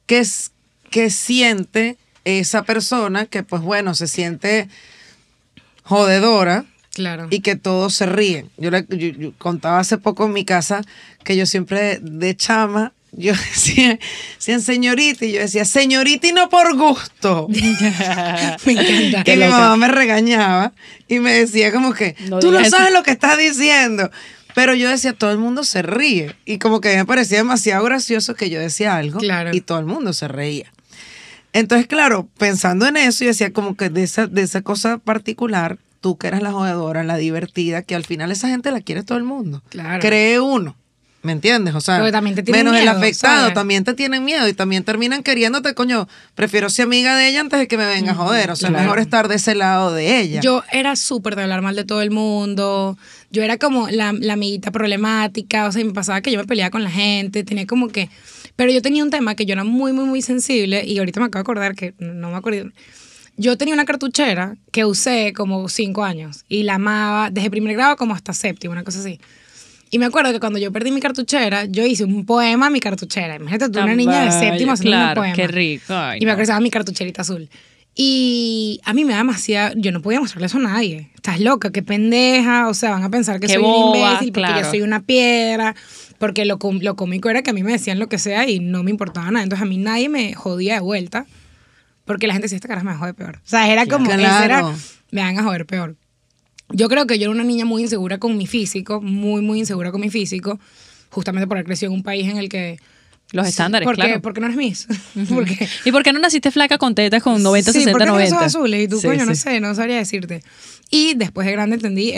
qué siente esa persona que, pues bueno, se siente jodedora Claro. y que todos se ríen. Yo contaba hace poco en mi casa que yo siempre de chama, yo decía señorita, y yo decía señorita y no por gusto. Me encanta. Que mi mamá me regañaba y me decía como que, No tú no digas sabes eso. lo que estás diciendo. Pero yo decía, todo el mundo se ríe. Y como que me parecía demasiado gracioso que yo decía algo Claro. y todo el mundo se reía. Entonces, claro, pensando en eso, yo decía como que de esa cosa particular, tú que eras la jodedora, la divertida, que al final esa gente la quiere todo el mundo. Claro. Cree uno. ¿Me entiendes? O sea, Porque también te tienen menos el miedo, afectado, ¿sabes? también te tienen miedo y también terminan queriéndote, coño, prefiero ser amiga de ella antes de que me venga a joder. O sea, es claro. mejor estar de ese lado de ella. Yo era súper de hablar mal de todo el mundo. Yo era como la amiguita problemática. O sea, me pasaba que yo me peleaba con la gente. Tenía como que... Pero yo tenía un tema que yo era muy, muy, muy sensible. Y ahorita me acabo de acordar que no me acuerdo. Yo tenía una cartuchera que usé como 5 años. Y la amaba desde primer grado como hasta séptimo, una cosa así. Y me acuerdo que cuando yo perdí mi cartuchera, yo hice un poema a mi cartuchera. Imagínate tú, una niña de séptimo haciendo un Claro, poema. qué rico. Ay, Y me no. acuerdo que se llama Mi Cartucherita Azul. Y a mí me da demasiado... Yo no podía mostrarle eso a nadie. Estás loca, qué pendeja. O sea, van a pensar que Qué soy boba, un imbécil porque claro. yo soy una piedra. Porque lo cómico era que a mí me decían lo que sea y no me importaba nada. Entonces a mí nadie me jodía de vuelta. Porque la gente decía, esta cara me jode peor. O sea, era como... Claro. Esa era, me van a joder peor. Yo creo que yo era una niña muy insegura con mi físico. Muy, muy insegura con mi físico. Justamente por haber crecido en un país en el que... Los estándares, ¿Por qué? claro. ¿Por qué no eres Miss? Porque ¿Y por qué no naciste flaca con tetas con 90, sí, 60, ¿por qué 90? no sos azules? Y tú, Sí, coño, no sí. sé, no sabría decirte. Y después de grande entendí,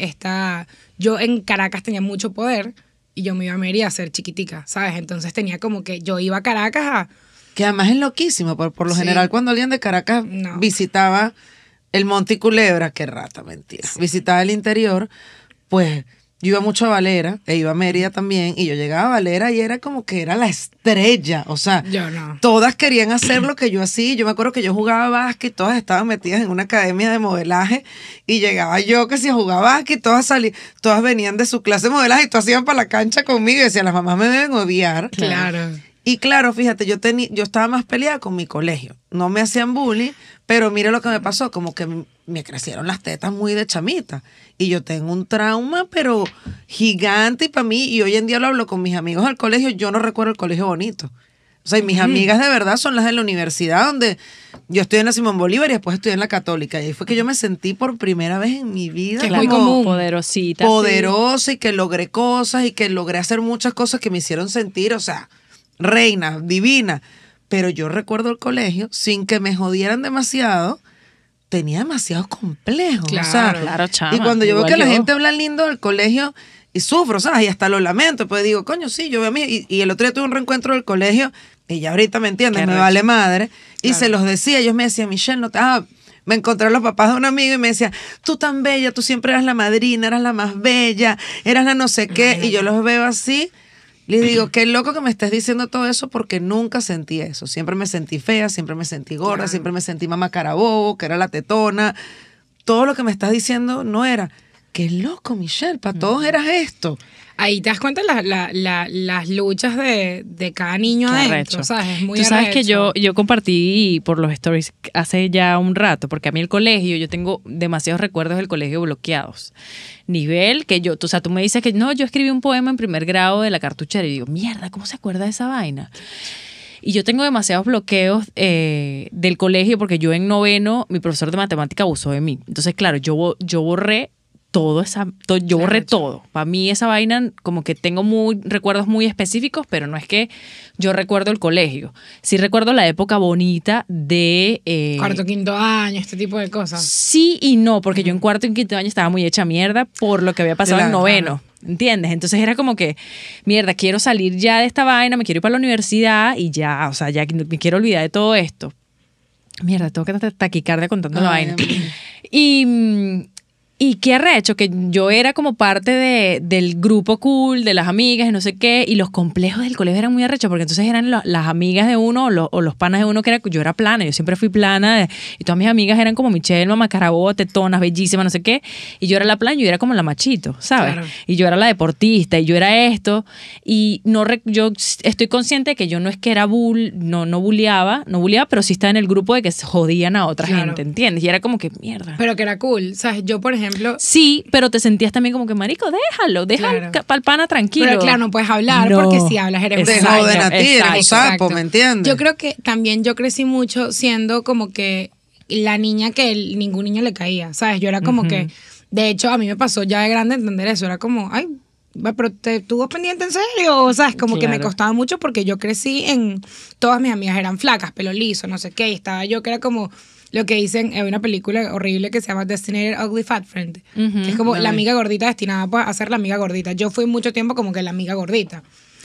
yo en Caracas tenía mucho poder y yo me iba a Mérida a ser chiquitica, ¿sabes? Entonces tenía como que yo iba a Caracas a... Que además es loquísimo. Por lo Sí. general, cuando alguien de Caracas No. visitaba el Monte y Culebra, qué rata, mentira, visitaba el interior, pues yo iba mucho a Valera, e iba a Mérida también, y yo llegaba a Valera y era como que era la estrella. O sea, Yo no. todas querían hacer lo que yo hacía. Yo me acuerdo que yo jugaba básquet, todas estaban metidas en una academia de modelaje, y llegaba yo que si jugaba básquet, todas venían de su clase de modelaje y todas iban para la cancha conmigo y decían, las mamás me deben odiar. Claro. Y claro, fíjate, yo estaba más peleada con mi colegio. No me hacían bullying, pero mire lo que me pasó, como que me crecieron las tetas muy de chamita. Y yo tengo un trauma, pero gigante, y para mí, y hoy en día lo hablo con mis amigos del colegio, yo no recuerdo el colegio bonito. O sea, y mis amigas de verdad son las de la universidad, donde yo estudié en la Simón Bolívar y después estudié en la Católica. Y ahí fue que yo me sentí por primera vez en mi vida Que es como muy común. Poderosita. poderosa y que logré cosas y que logré hacer muchas cosas que me hicieron sentir, o sea, reina, divina. Pero yo recuerdo el colegio, sin que me jodieran demasiado, tenía demasiados complejos. Claro, o sea, claro, chama, y cuando yo veo igual que la yo. gente habla lindo del colegio y sufro, ¿sabes? Y hasta lo lamento, pues digo, coño, sí, yo veo a mí. Y el otro día tuve un reencuentro del colegio y ya ahorita me entiendes, Qué me recho. vale madre. Y Claro. se los decía, ellos me decían, Michelle, no te... me encontré a los papás de un amigo y me decían, tú tan bella, tú siempre eras la madrina, eras la más bella, eras la no sé qué. Y yo los veo así. Le digo, qué loco que me estés diciendo todo eso porque nunca sentí eso. Siempre me sentí fea, siempre me sentí gorda, Claro. siempre me sentí mamá carabobo, que era la tetona. Todo lo que me estás diciendo no era. Qué loco, Michelle, para todos eras esto. Ahí te das cuenta las luchas de cada niño Qué adentro, arrecho. ¿sabes? Es muy Tú sabes que arrecho. yo compartí por los stories hace ya un rato, porque a mí el colegio, yo tengo demasiados recuerdos del colegio bloqueados. Nivel que yo, o sea, tú me dices que no, yo escribí un poema en primer grado de la cartuchera y digo, mierda, ¿cómo se acuerda de esa vaina? Y yo tengo demasiados bloqueos del colegio porque yo en noveno, mi profesor de matemática abusó de mí. Entonces, claro, yo borré yo borré todo. Para mí esa vaina, como que tengo recuerdos muy específicos, pero no es que yo recuerdo el colegio. Sí recuerdo la época bonita de... Cuarto, quinto año, este tipo de cosas. Sí y no, porque yo en cuarto y quinto año estaba muy hecha mierda por lo que había pasado en Claro. noveno. ¿Entiendes? Entonces era como que, mierda, quiero salir ya de esta vaina, me quiero ir para la universidad y ya, o sea, ya me quiero olvidar de todo esto. Mierda, tengo que taquicardia contando la Ay, vaina. amiga. Y qué arrecho, que yo era como parte del grupo cool, de las amigas y no sé qué, y los complejos del colegio eran muy arrechos, porque entonces eran las amigas de uno o los panas de uno, que yo era plana, yo siempre fui plana, y todas mis amigas eran como Michelle, mamá carabobo, tetonas, bellísimas, no sé qué, y yo era la plana, yo era como la machito, ¿sabes? Claro. Y yo era la deportista, y yo era esto, y yo estoy consciente de que yo no es que era no bulleaba, pero sí estaba en el grupo de que se jodían a otra Claro. gente, ¿entiendes? Y era como que, mierda. Pero que era cool, ¿sabes? Yo, por ejemplo... Sí, pero te sentías también como que, marico, deja Claro. pa'l pana tranquilo. Pero claro, no puedes hablar No. porque si hablas eres Te Exacto, joden a ti, eres un exacto. sapo, ¿me entiendes? Yo creo que también yo crecí mucho siendo como que la niña que ningún niño le caía, ¿sabes? Yo era como que, de hecho, a mí me pasó ya de grande entender eso, era como, ay, pero tú vas pendiente en serio, o sea, es como que me Claro. costaba mucho porque yo crecí todas mis amigas eran flacas, pelo liso, no sé qué, y estaba yo que era como lo que dicen, hay una película horrible que se llama Designated Ugly Fat Friend, que es como la amiga gordita destinada pues, a ser la amiga gordita. Yo fui mucho tiempo como que la amiga gordita.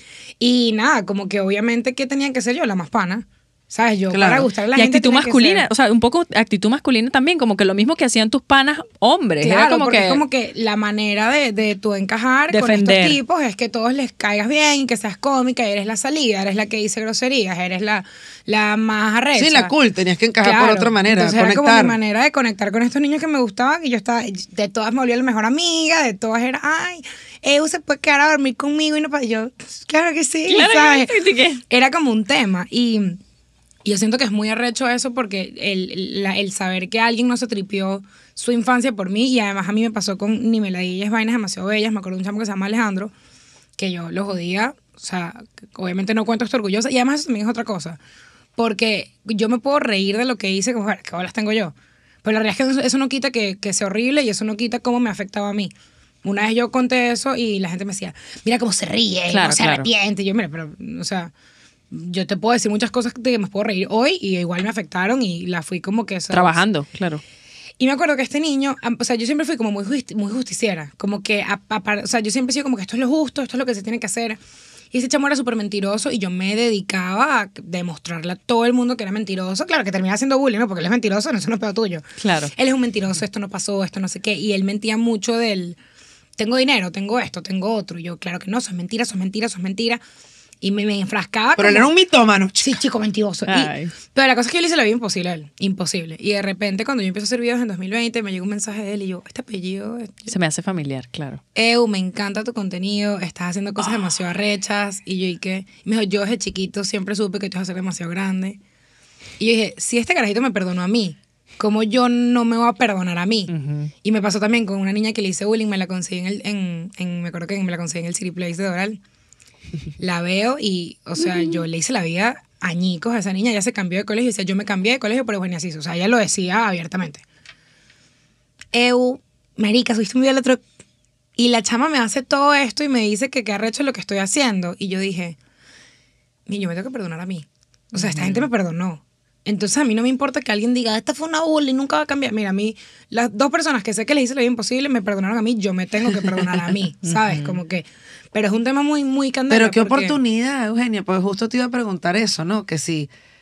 Y nada, como que obviamente, ¿qué tenía que ser yo? La más pana. ¿Sabes? Yo Claro. para gustar a la Y gente actitud tenía que masculina, ser- o sea, un poco actitud masculina también, como que lo mismo que hacían tus panas hombres. Claro, Era como porque que, es como que la manera de tú encajar con Defender. estos tipos es que todos les caigas bien y que seas cómica, eres la salida, eres la que dice groserías, eres la más arrecha. Sí, la cool, tenías que encajar por Claro. otra manera, Entonces era como conectar. mi manera de conectar con estos niños que me gustaban y yo estaba, de todas me volví la mejor amiga, de todas era, ay, Eu se puede quedar a dormir conmigo y no y yo, claro que sí, Claro que ¿sabes? sí, ¿qué? Era como un tema y yo siento que es muy arrecho eso porque el saber que alguien no se tripió su infancia por mí y además a mí me pasó con nimeladillas, vainas demasiado bellas, me acuerdo de un chamo que se llama Alejandro, que yo lo jodía, o sea, obviamente no cuento esto orgullosa y además eso también es otra cosa, porque yo me puedo reír de lo que hice, como, ¿qué bolas tengo yo? Pero la realidad es que eso no quita que sea horrible y eso no quita cómo me afectaba a mí. Una vez yo conté eso y la gente me decía, mira cómo se ríe, Claro, cómo se claro. arrepiente. Y yo, mira, pero, o sea, yo te puedo decir muchas cosas de que me puedo reír hoy y igual me afectaron y la fui como que... ¿sabes? trabajando, claro. Y me acuerdo que este niño, o sea, yo siempre fui como muy justiciera, como que, o sea, yo siempre he sido como que esto es lo justo, esto es lo que se tiene que hacer. Y ese chamo era súper mentiroso y yo me dedicaba a demostrarle a todo el mundo que era mentiroso. Claro, que terminaba haciendo bullying, ¿no? Porque él es mentiroso, no, eso no es pedo tuyo. Claro. Él es un mentiroso, esto no pasó, esto no sé qué. Y él mentía mucho tengo dinero, tengo esto, tengo otro. Y yo, claro que no, eso es mentira, eso es mentira, eso es mentira. Y me enfrascaba Pero él como- era un mitómano. Sí, chico, mentiroso. Ay. Pero la cosa es que yo le hice la vida imposible a él. Imposible. Y de repente, cuando yo empecé a hacer videos en 2020, me llegó un mensaje de él y yo, este apellido... Se me hace familiar, claro. Me encanta tu contenido, estás haciendo cosas demasiado arrechas. Y yo, ¿y qué? Y me dijo, yo desde chiquito siempre supe que tú ibas a ser demasiado grande. Y yo dije, si este carajito me perdonó a mí, ¿cómo yo no me voy a perdonar a mí? Y me pasó también con una niña que le hice bullying, me la conseguí me acuerdo que me la conseguí en el City Place de Doral. La veo y, o sea, yo le hice la vida añicos a esa niña, ella se cambió de colegio y decía, yo me cambié de colegio por Eugenia Ciso. O sea, ella lo decía abiertamente. Marica, subiste un video el otro... Y la chama me hace todo esto y me dice que qué arrecho lo que estoy haciendo. Y yo dije, yo me tengo que perdonar a mí. O sea, esta gente me perdonó. Entonces a mí no me importa que alguien diga, esta fue una bullying, nunca va a cambiar. Mira, a mí, las dos personas que sé que les hice la vida imposible me perdonaron a mí, yo me tengo que perdonar a mí, ¿sabes? Como que... Pero es un tema muy, muy candente. Pero qué porque- oportunidad, Eugenia, pues justo te iba a preguntar eso, ¿no? Que si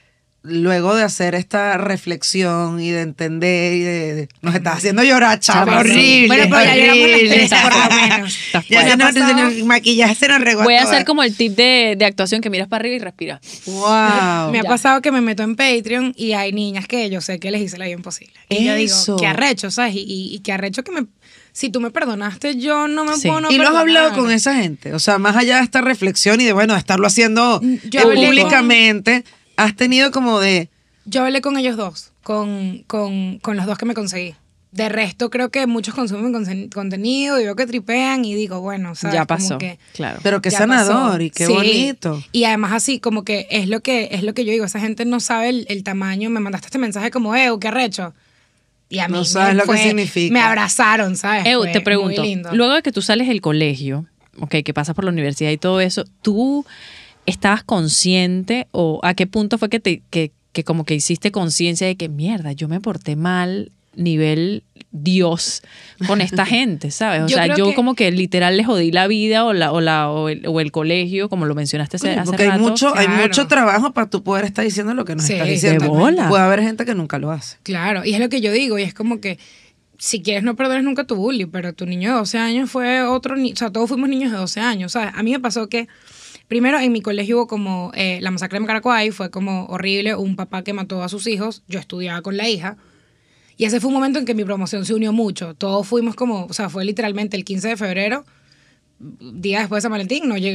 luego de hacer esta reflexión y de entender nos está haciendo llorar, chama, horrible. Bueno, pero ya lloramos las tres, por lo menos. Ya el maquillaje se nos regó. Voy a hacer como el tip de actuación, que miras para arriba y respiras. Wow. Me ha pasado que me meto en Patreon y hay niñas que yo sé que les hice la vida imposible. Y yo digo, qué arrecho, ¿sabes? Y qué arrecho que si tú me perdonaste, yo no me puedo no ¿Y lo has perdonar. hablado con esa gente? O sea, más allá de esta reflexión y de, bueno, de estarlo haciendo públicamente, has tenido como de... Yo hablé con ellos dos, con los dos que me conseguí. De resto, creo que muchos consumen contenido y veo que tripean y digo, bueno, ¿sabes? Ya pasó, como que claro. Pero qué ya sanador pasó. y qué Sí. bonito. Y además así, como que es lo que yo digo, esa gente no sabe el tamaño. Me mandaste este mensaje como, qué arrecho. Y a mí No sabes lo que significa. me abrazaron, ¿sabes? Eu, Fue te pregunto, muy lindo. luego de que tú sales del colegio, que pasas por la universidad y todo eso, ¿tú estabas consciente o a qué punto fue que como que hiciste conciencia de que mierda, yo me porté mal nivel Dios con esta gente, ¿sabes? O Yo sea, creo yo que- como que literal les jodí la vida o el colegio, como lo mencionaste hace Porque rato. hay Claro. mucho trabajo para tú poder estar diciendo lo que nos Sí, estás de diciendo. bola. Puede haber gente que nunca lo hace. Claro, y es lo que yo digo, y es como que si quieres no perdones nunca a tu bully, pero tu niño de 12 años fue otro niño, o sea, todos fuimos niños de 12 años, ¿sabes? A mí me pasó que primero en mi colegio hubo como la masacre de Macaracuay, fue como horrible, un papá que mató a sus hijos, yo estudiaba con la hija, y ese fue un momento en que mi promoción se unió mucho, todos fuimos como, o sea, fue literalmente el 15 de febrero, día después de San Valentín, no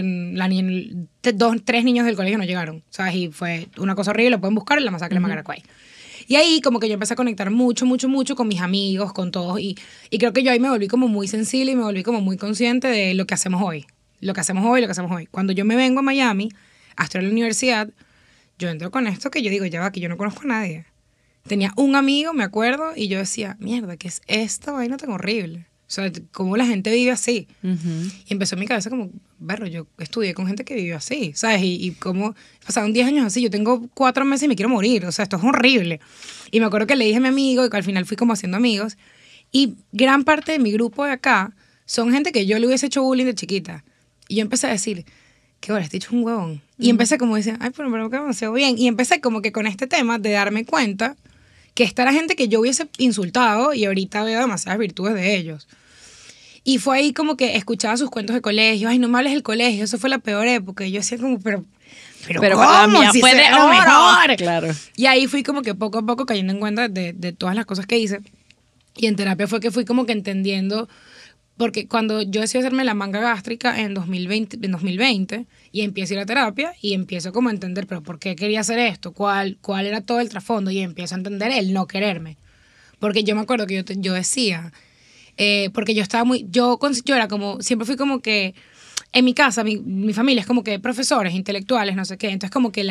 tres niños del colegio no llegaron, ¿sabes? Y fue una cosa horrible, lo pueden buscar en la masacre de Macaracuay. Y ahí como que yo empecé a conectar mucho con mis amigos, con todos. Y creo que yo ahí me volví como muy sensible y me volví como muy consciente de lo que hacemos hoy. Lo que hacemos hoy. Cuando yo me vengo a Miami a estudiar en la universidad, yo entro con esto que yo digo, ya va, que yo no conozco a nadie. Tenía un amigo, me acuerdo, y yo decía, mierda, ¿qué es esta vaina tan horrible? O sea, ¿cómo la gente vive así? Ujú. Y empezó en mi cabeza como, berro, yo estudié con gente que vivió así, ¿sabes? Y como pasaron 10 años así, yo tengo 4 meses y me quiero morir, o sea, esto es horrible. Y me acuerdo que le dije a mi amigo y que al final fui como haciendo amigos. Y gran parte de mi grupo de acá son gente que yo le hubiese hecho bullying de chiquita. Y yo empecé a decir, qué bueno, este hecho es un huevón. Y empecé como a decir, ay, pero me quedo demasiado bien. Y empecé como que con este tema de darme cuenta que esta era gente que yo hubiese insultado y ahorita veo demasiadas virtudes de ellos. Y fue ahí como que escuchaba sus cuentos de colegio, ay, no me hables del colegio, eso fue la peor época. Y yo decía como, pero Pero ¿cómo? para la mía Si fue eso de era lo oro. mejor. Claro. Y ahí fui como que poco a poco cayendo en cuenta de todas las cosas que hice. Y en terapia fue que fui como que entendiendo, porque cuando yo decidí hacerme la manga gástrica en 2020 y empiezo a ir a terapia y empiezo como a entender, pero ¿por qué quería hacer esto? ¿Cuál era todo el trasfondo? Y empiezo a entender el no quererme. Porque yo me acuerdo que yo decía, porque yo estaba yo era como, siempre fui como que, en mi casa, mi familia es como que profesores, intelectuales, no sé qué, entonces como que el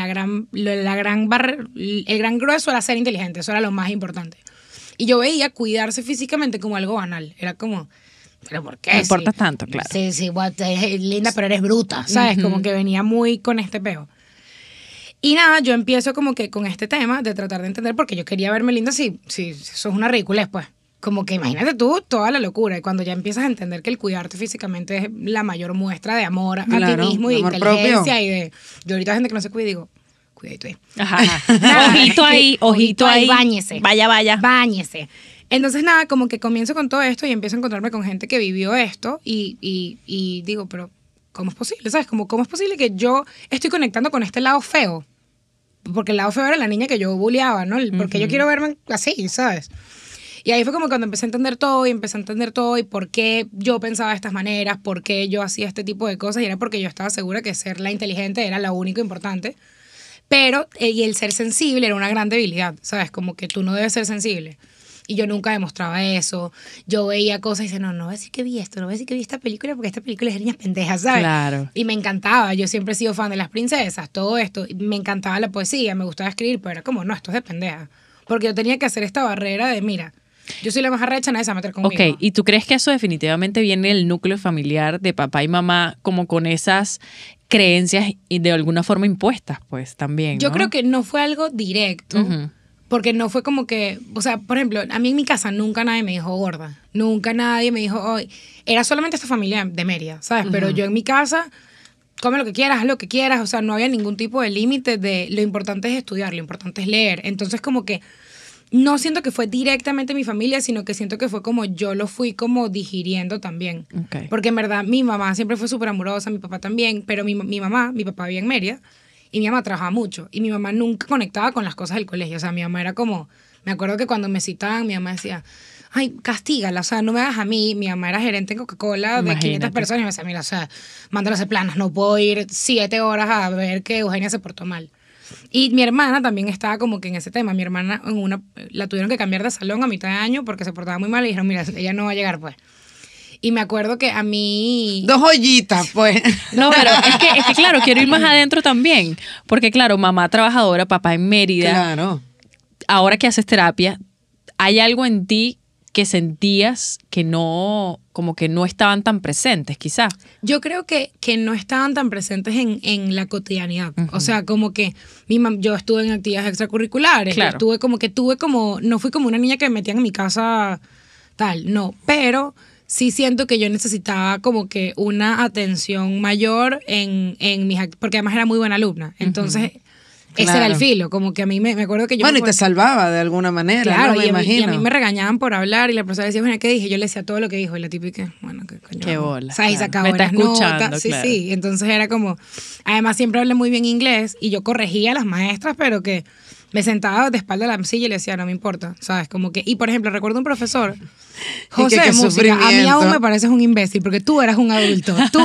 gran grueso era ser inteligente, eso era lo más importante. Y yo veía cuidarse físicamente como algo banal, era como, ¿pero por qué? No importa tanto, claro. Sí, eres linda, pero eres bruta, ¿sabes? Como que venía muy con este peo. Y nada, yo empiezo como que con este tema de tratar de entender, porque yo quería verme linda, sí, eso es una ridiculez, pues. Como que imagínate tú toda la locura. Y cuando ya empiezas a entender que el cuidarte físicamente es la mayor muestra de amor a ti mismo y de amor inteligencia propio. y de... Yo ahorita hay gente que no se cuida y digo, cuidadito ahí. Ajá. Ojito ahí, ojito ahí. Báñese. Vaya. Báñese. Entonces, nada, como que comienzo con todo esto y empiezo a encontrarme con gente que vivió esto y digo, pero ¿cómo es posible? ¿Sabes? ¿Cómo es posible que yo estoy conectando con este lado feo? Porque el lado feo era la niña que yo bulleaba, ¿no? Porque yo quiero verme así, ¿sabes? Y ahí fue como cuando empecé a entender todo y por qué yo pensaba de estas maneras, por qué yo hacía este tipo de cosas. Y era porque yo estaba segura que ser la inteligente era lo único importante. Pero, y el ser sensible era una gran debilidad, ¿sabes? Como que tú no debes ser sensible. Y yo nunca demostraba eso. Yo veía cosas y decía, no voy a decir que vi esto, no voy a decir que vi esta película porque esta película es de niñas pendejas, ¿sabes? Claro. Y me encantaba. Yo siempre he sido fan de las princesas, todo esto. Me encantaba la poesía, me gustaba escribir, pero era como, no, esto es de pendeja. Porque yo tenía que hacer esta barrera de, mira, yo soy la más arrecha, nadie se va a meter conmigo. Ok, ¿y tú crees que eso definitivamente viene del núcleo familiar de papá y mamá como con esas creencias y de alguna forma impuestas, pues, también, Yo ¿no? creo que no fue algo directo, Ujú. porque no fue como que, o sea, por ejemplo, a mí en mi casa nunca nadie me dijo gorda, nunca nadie me dijo, era solamente esta familia de Mérida, ¿sabes? Pero yo en mi casa, come lo que quieras, haz lo que quieras, o sea, no había ningún tipo de límite de lo importante es estudiar, lo importante es leer. Entonces como que no siento que fue directamente mi familia, sino que siento que fue como yo lo fui como digiriendo también. Ok. Porque en verdad mi mamá siempre fue súper amorosa, mi papá también, pero mi papá vivía en Mérida y mi mamá trabajaba mucho y mi mamá nunca conectaba con las cosas del colegio. O sea, mi mamá era como, me acuerdo que cuando me citaban, mi mamá decía, ay, castígala, o sea, no me hagas a mí. Mi mamá era gerente en Coca-Cola de 500 Imagínate. personas y me decía, mira, o sea, mándala a hacer planas, no puedo ir 7 horas a ver que Eugenia se portó mal. Y mi hermana también estaba como que en ese tema. Mi hermana la tuvieron que cambiar de salón a mitad de año porque se portaba muy mal y dijeron, mira, ella no va a llegar pues. Y me acuerdo que a mí... 2 joyitas, pues. No, pero es que claro, quiero ir más adentro también. Porque claro, mamá trabajadora, papá en Mérida. Claro. Ahora que haces terapia, ¿hay algo en ti que sentías que no, como que no estaban tan presentes, quizás? Yo creo que no estaban tan presentes en la cotidianidad. O sea, como que yo estuve en actividades extracurriculares. Claro. Tuve como, no fui como una niña que me metían en mi casa tal, no. Pero sí siento que yo necesitaba como que una atención mayor en mis porque además era muy buena alumna. Entonces, ese era el Claro. filo. Como que a mí me acuerdo que yo... Bueno, me y te acuerdo- salvaba de alguna manera, Claro, ¿no? Me y a imagino. mí me regañaban por hablar y la profesora decía, bueno, ¿qué dije? Yo le decía todo lo que dijo y la típica, bueno, qué coño. Qué bola, O sea, y claro. sacaba Me está buenas escuchando, notas. Sí, claro. sí. Entonces era como, además siempre hablé muy bien inglés y yo corregía a las maestras, pero que me sentaba de espalda a la silla y le decía, no me importa, ¿sabes? Como que, y por ejemplo, recuerdo un profesor, José qué de música, a mí sufrimiento. aún me pareces un imbécil porque tú eras un adulto, tú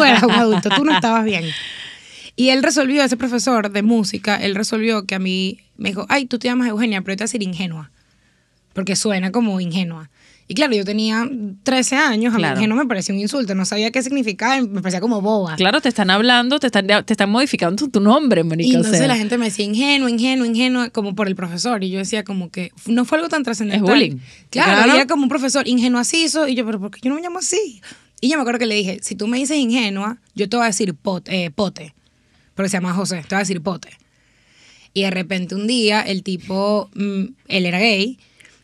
no estabas bien. Y él resolvió, ese profesor de música, él resolvió que a mí me dijo, ay, tú te llamas Eugenia, pero yo te voy a decir ingenua, porque suena como ingenua. Y claro, yo tenía 13 años, a Claro. mí ingenua me parecía un insulto, no sabía qué significaba, me parecía como boba. Claro, te están hablando, te están modificando tu nombre, Mónica. Y o entonces sea, la gente me decía ingenua, como por el profesor. Y yo decía como que no fue algo tan trascendental. Es bullying. Claro, Claro. y era como un profesor ingenuacizo. Y yo, pero ¿por qué yo no me llamo así? Y yo me acuerdo que le dije, si tú me dices ingenua, yo te voy a decir pote. Porque se llama José, te voy a decir pote. Y de repente un día el tipo, él era gay.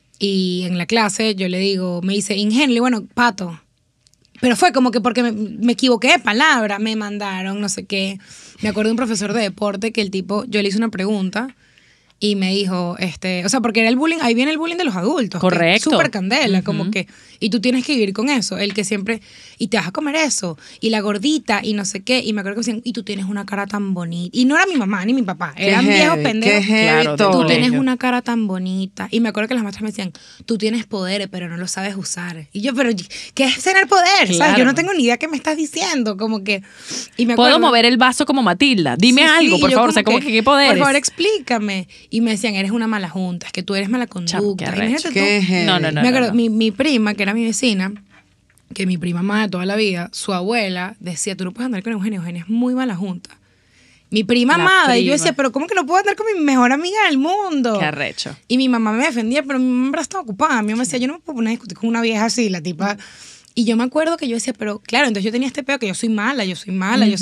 Y en la clase yo le digo, me dice ingenuo, y bueno, pato. Pero fue como que porque me equivoqué de palabra, me mandaron, no sé qué. Me acuerdo de un profesor de deporte que el tipo, yo le hice una pregunta y me dijo, o sea, porque era el bullying, ahí viene el bullying de los adultos. Correcto. Súper candela, como que, y tú tienes que vivir con eso, el que siempre, y te vas a comer eso, y la gordita, y no sé qué, y me acuerdo que decían, y tú tienes una cara tan bonita. Y no era mi mamá ni mi papá, Qué eran viejos heavy, pendejos. qué heavy Claro, todo. Tú colegio. tienes una cara tan bonita. Y me acuerdo que las maestras me decían, tú tienes poderes, pero no lo sabes usar. Y yo, pero ¿qué es tener poder? ¿Sabes? Claro. Yo no tengo ni idea qué me estás diciendo. Como que... Y me acuerdo, puedo mover el vaso como Matilda. Dime Sí, algo, sí, por y yo favor. O sea, como que qué poderes. Por favor, explícame. Y me decían, eres una mala junta, es que tú eres mala qué conducta. arrecho. Imagínate Qué tú. heavy. No. Me acuerdo, mi prima, que era mi vecina, que mi prima más de toda la vida, su abuela decía, tú no puedes andar con Eugenia, Eugenia es muy mala junta. Mi prima La amada, y yo prima. decía, pero ¿cómo que no puedo andar con mi mejor amiga del mundo? Qué arrecho. Y mi mamá me defendía, pero mi mamá estaba ocupada. Mi mamá me decía, yo no me puedo poner a discutir con una vieja así, la tipa. Y yo me acuerdo que yo decía, pero claro, entonces yo tenía este pedo que yo soy mala, yo soy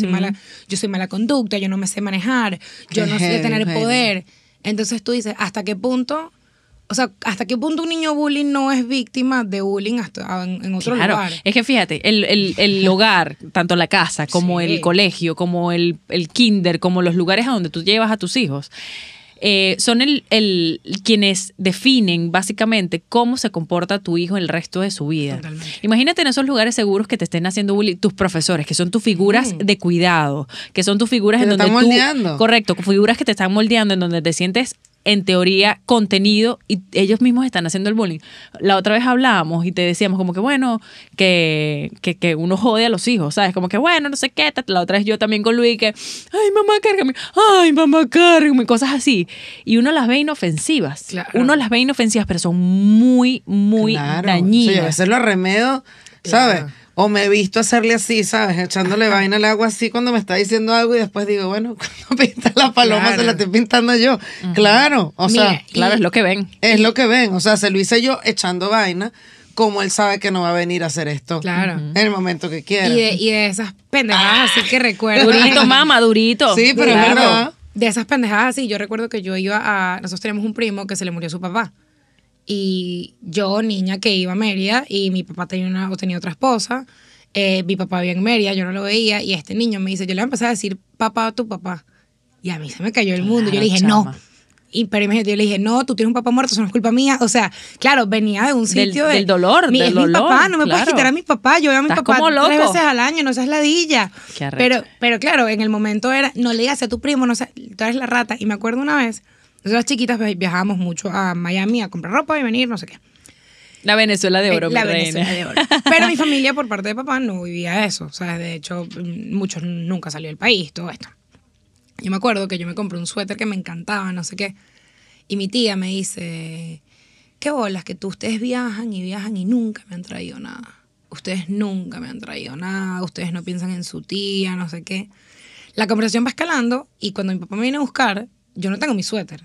mala conducta, yo no me sé manejar, yo Qué no sé heavy, tener heavy. poder. Entonces tú dices, ¿hasta qué punto? O sea, ¿hasta qué punto un niño bullying no es víctima de bullying hasta en otro Claro, lugar? es que fíjate, el hogar, tanto la casa como Sí. el colegio, como el kinder, como los lugares a donde tú llevas a tus hijos, son quienes definen básicamente cómo se comporta tu hijo el resto de su vida. Totalmente. Imagínate en esos lugares seguros que te estén haciendo bullying tus profesores, que son tus figuras de cuidado, que son tus figuras Que en te donde están tú... moldeando. Correcto, figuras que te están moldeando, en donde te sientes en teoría contenido y ellos mismos están haciendo el bullying. La otra vez hablábamos y te decíamos como que bueno, que uno jode a los hijos, ¿sabes? Como que bueno, no sé qué. La otra vez yo también con Luis que, ay mamá, cárgame, cosas así. Y uno las ve inofensivas. Claro. Uno las ve inofensivas, pero son muy, muy Claro. dañinas. Sí, a veces lo arremedo, ¿sabes? Claro. O me he visto hacerle así, ¿sabes? Echándole vaina al agua así cuando me está diciendo algo y después digo, bueno, cuando pinta la paloma Claro. se la estoy pintando yo. Claro, o sea, Mira, Claro, es lo que ven. es lo que ven. O sea, se lo hice yo echando vaina, como él sabe que no va a venir a hacer esto Claro. en el momento que quiera. Y de esas pendejadas así que recuerdo. Durito, mamá, durito. Sí, pero es Claro. verdad. De esas pendejadas así, yo recuerdo que yo iba a... Nosotros teníamos un primo que se le murió su papá. Y yo, niña que iba a Mérida, y mi papá tenía otra esposa, Mi papá vivía en Mérida, yo no lo veía, y este niño me dice, yo le empecé a decir papá a tu papá. Y a mí se me cayó el mundo. Yo le dije, Claro, no. chama. Pero imagínate, yo le dije, no, tú tienes un papá muerto, eso no es culpa mía. O sea, claro, venía de un sitio del dolor, es del mi dolor, papá, no me puedes claro. quitar a mi papá. Yo veo a mi Estás papá como loco. 3 veces al año, no seas ladilla. Qué arrecho. Pero claro, en el momento era, no le digas a tu primo, no sé, tú eres la rata. Y me acuerdo una vez, nosotras chiquitas viajábamos mucho a Miami a comprar ropa y venir, no sé qué. La Venezuela de oro, La mi Venezuela reina. de oro. Pero mi familia, por parte de papá, no vivía eso. O sea, de hecho, muchos nunca salió del país, todo esto. Yo me acuerdo que yo me compré un suéter que me encantaba, no sé qué. Y mi tía me dice, qué bolas que ustedes viajan y nunca me han traído nada. Ustedes nunca me han traído nada, ustedes no piensan en su tía, no sé qué. La conversación va escalando y cuando mi papá me viene a buscar, yo no tengo mi suéter.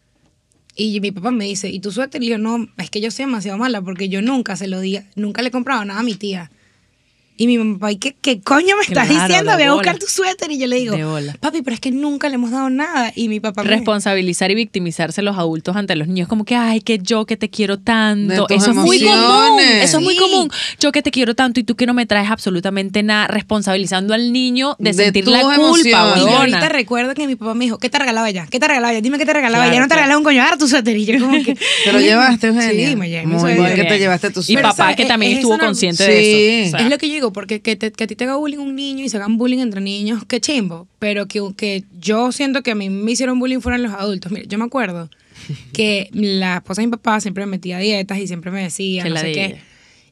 Y mi papá me dice, ¿y tu suéter? Y yo, no, es que yo soy demasiado mala porque yo nunca se lo di, nunca le he comprado nada a mi tía. Y mi papá, ¿y qué coño me estás Claro, diciendo? de Voy a bola. buscar tu suéter. Y yo le digo, De bola. papi, pero es que nunca le hemos dado nada. Y mi papá me Responsabilizar y victimizarse los adultos ante los niños, como que, ay, que yo que te quiero tanto. De tus Eso es muy común. emociones. Eso es muy Sí. común. Yo que te quiero tanto y tú que no me traes absolutamente nada, responsabilizando al niño de De sentir tus la culpa, emociones. Y yo huevona. ahorita recuerdo que mi papá me dijo, ¿qué te regalaba ella? ¿Qué te regalaba ella? Dime qué te regalaba Claro, ella. No te claro. regalaba un coño, agarra tu suéter. Y yo como que... ¿Te lo llevaste, Eugenia? Sí, me llevé mi Muy suéter. bien que te Bien. llevaste tu Y suéter. papá ¿sabes? que también Es estuvo una- consciente Sí. de eso. O sea, Es lo que yo digo, porque que a ti te haga bullying un niño y se hagan bullying entre niños, qué chimbo. Pero que yo siento que a mí me hicieron bullying fueron los adultos. Mira, yo me acuerdo que la esposa de mi papá siempre me metía a dietas y siempre me decía, Que no la sé de qué. ella.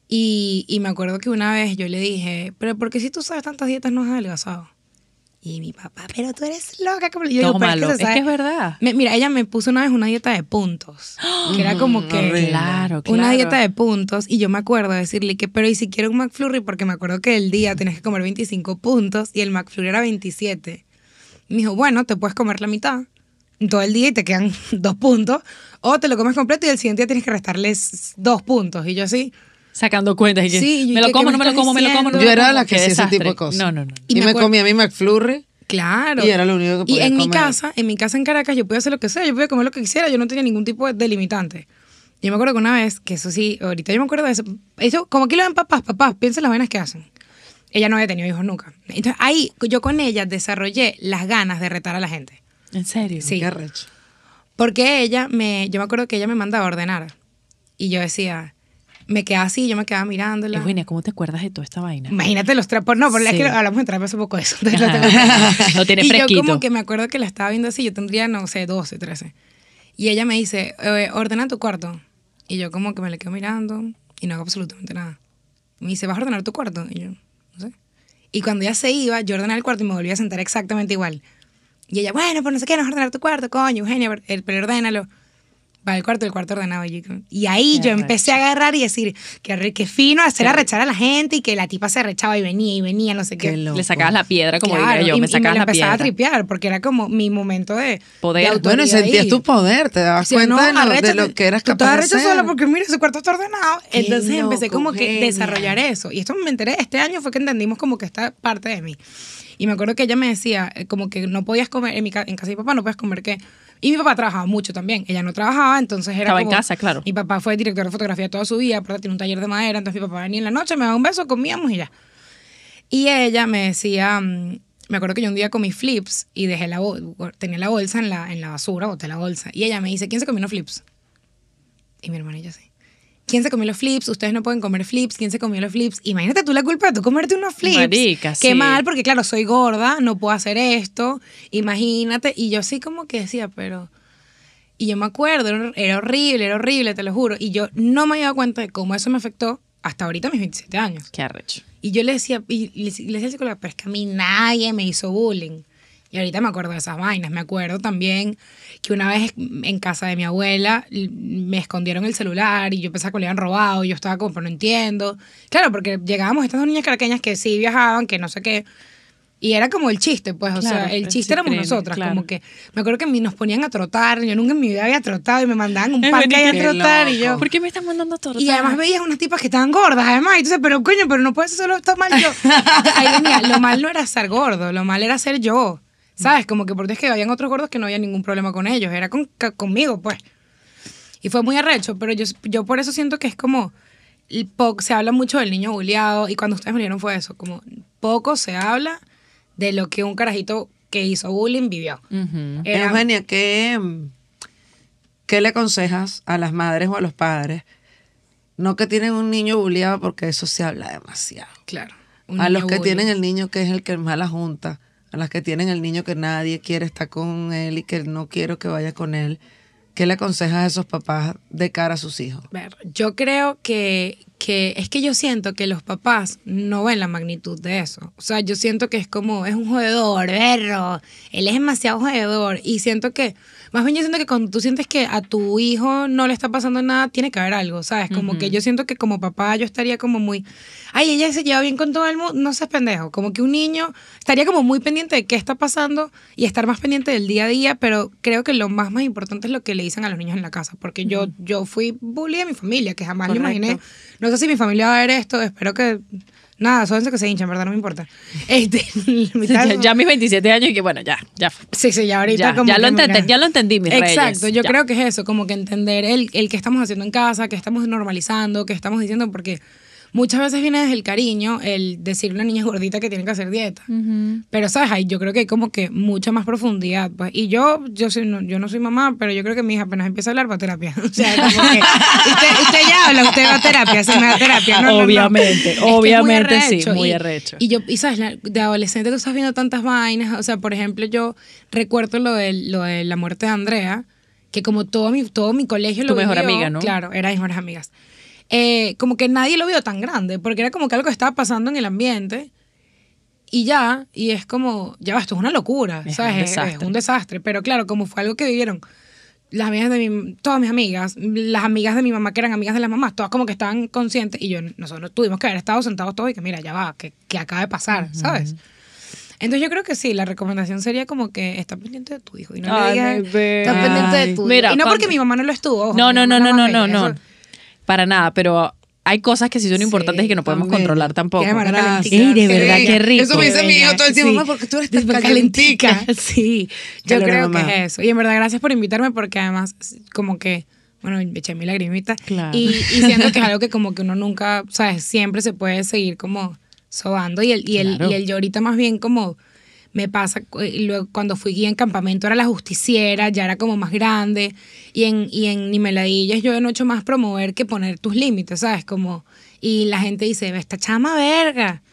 Y me acuerdo que una vez yo le dije, pero ¿por qué si tú sabes tantas dietas no has adelgazado? Y mi papá, pero tú eres loca. Como... Yo digo, pero tómalo. se Es sabe- que es verdad. Mira, ella me puso una vez una dieta de puntos. Que era como que... horrible. Claro, Una claro. dieta de puntos. Y yo me acuerdo de decirle que, pero ¿y si quiero un McFlurry? Porque me acuerdo que el día tenías que comer 25 puntos y el McFlurry era 27. Y me dijo, bueno, te puedes comer la mitad todo el día y te quedan 2 puntos. O te lo comes completo y el siguiente día tienes que restarles 2 puntos. Y yo así... Sacando cuentas y que Sí, y me lo ¿qué como, me no me lo estás como, me lo como. no diciendo? me Yo lo era como. la que Qué hacía ese desastre. tipo de cosas. No, no, no. Y Y me me acuerdo- comía mi McFlurry. Claro. Y era lo único que Y podía en comer. mi casa en Caracas yo podía hacer lo que sea, yo podía comer lo que quisiera, yo no tenía ningún tipo de limitante. Yo me acuerdo que una vez, que eso sí, ahorita yo me acuerdo de eso como aquí lo ven papás, piensen las vainas que hacen. Ella no había tenido hijos nunca. Entonces ahí yo con ella desarrollé las ganas de retar a la gente. ¿En serio? Sí. Qué arrecho. Porque yo me acuerdo que ella me mandaba a ordenar. Y yo decía, me quedaba así, yo me quedaba mirándola. Eugenia, ¿cómo te acuerdas de toda esta vaina? Imagínate los trapos. No, pero es Sí. que hablamos de trapos hace poco de eso. Entonces lo Ajá. tengo Lo tienes y fresquito. yo como que me acuerdo que la estaba viendo así, yo tendría, no sé, 12, 13. Y ella me dice, ordena tu cuarto. Y yo como que me le quedo mirando y no hago absolutamente nada. Me dice, ¿vas a ordenar tu cuarto? Y yo, no sé. Y cuando ella se iba, yo ordené el cuarto y me volví a sentar exactamente igual. Y ella, bueno, pues no sé qué, no vas a ordenar tu cuarto, coño, Eugenia, pero ordénalo. Va al cuarto, el cuarto ordenado. Y ahí Qué yo empecé a agarrar y decir, qué fino hacer arrechar a la gente y que la tipa se arrechaba y venía, no sé qué. Qué loco. Le sacabas la piedra, como Claro, diría yo, me y sacabas lo la empezaba piedra. a tripear porque era como mi momento de Poder. de autoridad Bueno, y sentías ahí. tu poder, te dabas Sí, cuenta no, de, de arréchate. lo que eras Tú te capaz de arrechas hacer. sola porque mira, ese cuarto está ordenado. Qué Entonces empecé loco, como que genia. desarrollar eso. Y esto me enteré, este año fue que entendimos como que esta parte de mí. Y me acuerdo que ella me decía como que no podías comer, en casa de mi papá no podías comer qué. Y mi papá trabajaba mucho también. Ella no trabajaba, entonces era Estaba en como- casa, claro. Mi papá fue director de fotografía toda su vida, aparte tiene un taller de madera, entonces mi papá venía en la noche, me daba un beso, comíamos y ya. Y ella me decía, me acuerdo que yo un día comí flips y dejé tenía la bolsa en la basura, boté la bolsa. Y ella me dice, ¿quién se comió los flips? Y mi hermana y yo sí. ¿Quién se comió los flips? Ustedes no pueden comer flips. ¿Quién se comió los flips? Imagínate tú la culpa de tú comerte unos flips. Marica, Qué sí. mal, porque claro, soy gorda, no puedo hacer esto. Imagínate. Y yo así como que decía, pero... Y yo me acuerdo, era horrible, te lo juro. Y yo no me había dado cuenta de cómo eso me afectó hasta ahorita a mis 27 años. Qué arrecho. Y yo le decía, le decía al psicólogo, pero es que a mí nadie me hizo bullying. Y ahorita me acuerdo de esas vainas. Me acuerdo también que una vez en casa de mi abuela me escondieron el celular y yo pensaba que lo habían robado. Y yo estaba como, pero no entiendo. Claro, porque llegábamos estas dos niñas caraqueñas que sí viajaban, que no sé qué. Y era como el chiste, pues, o Claro, sea, el el chiste éramos chicrene, nosotras. claro. Como que me acuerdo que nos ponían a trotar. Yo nunca en mi vida había trotado y me mandaban un Es parque ahí a bonito. Qué trotar. Y yo, loco. ¿Por qué me estás mandando torta? y además veías unas tipas que estaban gordas, además. Y tú dices, pero coño, pero no puede ser solo estar mal yo. Ahí venía, lo mal no era ser gordo, lo mal era ser yo. ¿Sabes? Como que porque es que habían otros gordos que no había ningún problema con ellos. Era conmigo, pues. Y fue muy arrecho, pero yo por eso siento que es como se habla mucho del niño buleado y cuando ustedes vinieron fue eso, como poco se habla de lo que un carajito que hizo bullying vivió. Era- Eugenia, ¿qué le aconsejas a las madres o a los padres? No que tienen un niño bulleado, porque eso se habla demasiado. Claro. un A niño los que bully. tienen el niño que es el que más la junta, a las que tienen el niño que nadie quiere estar con él y que no quiero que vaya con él, ¿qué le aconsejas a esos papás de cara a sus hijos? Ver, yo creo que es que yo siento que los papás no ven la magnitud de eso. O sea, yo siento que es como, es un jodedor, berro, él es demasiado jodedor. Y siento que, más bien yo siento que cuando tú sientes que a tu hijo no le está pasando nada, tiene que haber algo, ¿sabes? Como que yo siento que como papá yo estaría como muy, ay, ella se lleva bien con todo el mundo, no seas pendejo. Como que un niño estaría como muy pendiente de qué está pasando y estar más pendiente del día a día, pero creo que lo más importante es lo que le dicen a los niños en la casa, porque yo fui bully de mi familia, que jamás lo Correcto. imaginé. No sé si mi familia va a ver esto, espero que... Nada, sóbense que se hinchan, ¿verdad? No me importa. Ya mis 27 años y que bueno, ya. Sí, ya ahorita Ya, como ya lo que, mira. entendí, mis reyes. Exacto, yo Ya. creo que es eso, como que entender el que estamos haciendo en casa, que estamos normalizando, que estamos diciendo, porque muchas veces viene desde el cariño el decirle a una niña gordita que tiene que hacer dieta. Pero, ¿sabes? Ahí yo creo que hay como que mucha más profundidad. Pues. Y yo no soy mamá, pero yo creo que mi hija apenas empieza a hablar va a terapia. O sea, como que usted ya habla, usted va a terapia, se me da terapia. No. Obviamente, Es que es obviamente sí, arrecho. muy arrecho. Y sabes, de adolescente tú estás viendo tantas vainas. O sea, por ejemplo, yo recuerdo lo de la muerte de Andrea, que como todo mi colegio Tu lo mejor vivió, amiga, ¿no? Claro, eran mis mejores amigas. Como que nadie lo vio tan grande, porque era como que algo que estaba pasando en el ambiente y ya, y es como, ya va, esto es una locura, Es ¿sabes? un Es desastre. un desastre, pero claro, como fue algo que vivieron las amigas todas mis amigas, las amigas de mi mamá que eran amigas de las mamás, todas como que estaban conscientes y nosotros tuvimos que haber estado sentados todos y que mira, ya va, que acaba de pasar, ¿sabes? Entonces yo creo que sí, la recomendación sería como que está pendiente de tu hijo y no Ay, le mi digas, bebé. está pendiente de tu Mira, hijo. Y no cuando- porque mi mamá no lo estuvo, ojo, No, mi no, mamá no, es no, la no, más no, bella, no. Para nada, pero hay cosas que sí son Sí, importantes y que no podemos tan controlar bella. tampoco. Qué manera Gracias. calentica. Ey, de verdad, Sí. qué rico. Eso me dice mi hijo todo el tiempo, Sí. mamá, porque tú eres tan Tipo, calentica. Sí, yo Calor, creo mamá. que es eso. Y en verdad, gracias por invitarme porque además, como que, bueno, me eché mi lagrimita. Claro. Y siento que es algo que como que uno nunca, ¿sabes? Siempre se puede seguir como sobando. Y Claro. el yo ahorita más bien como me pasa, y luego cuando fui guía en campamento era la justiciera, ya era como más grande. Y en Nimeladillas yo no he hecho más promover que poner tus límites, ¿sabes? Como, y la gente dice, esta chama verga.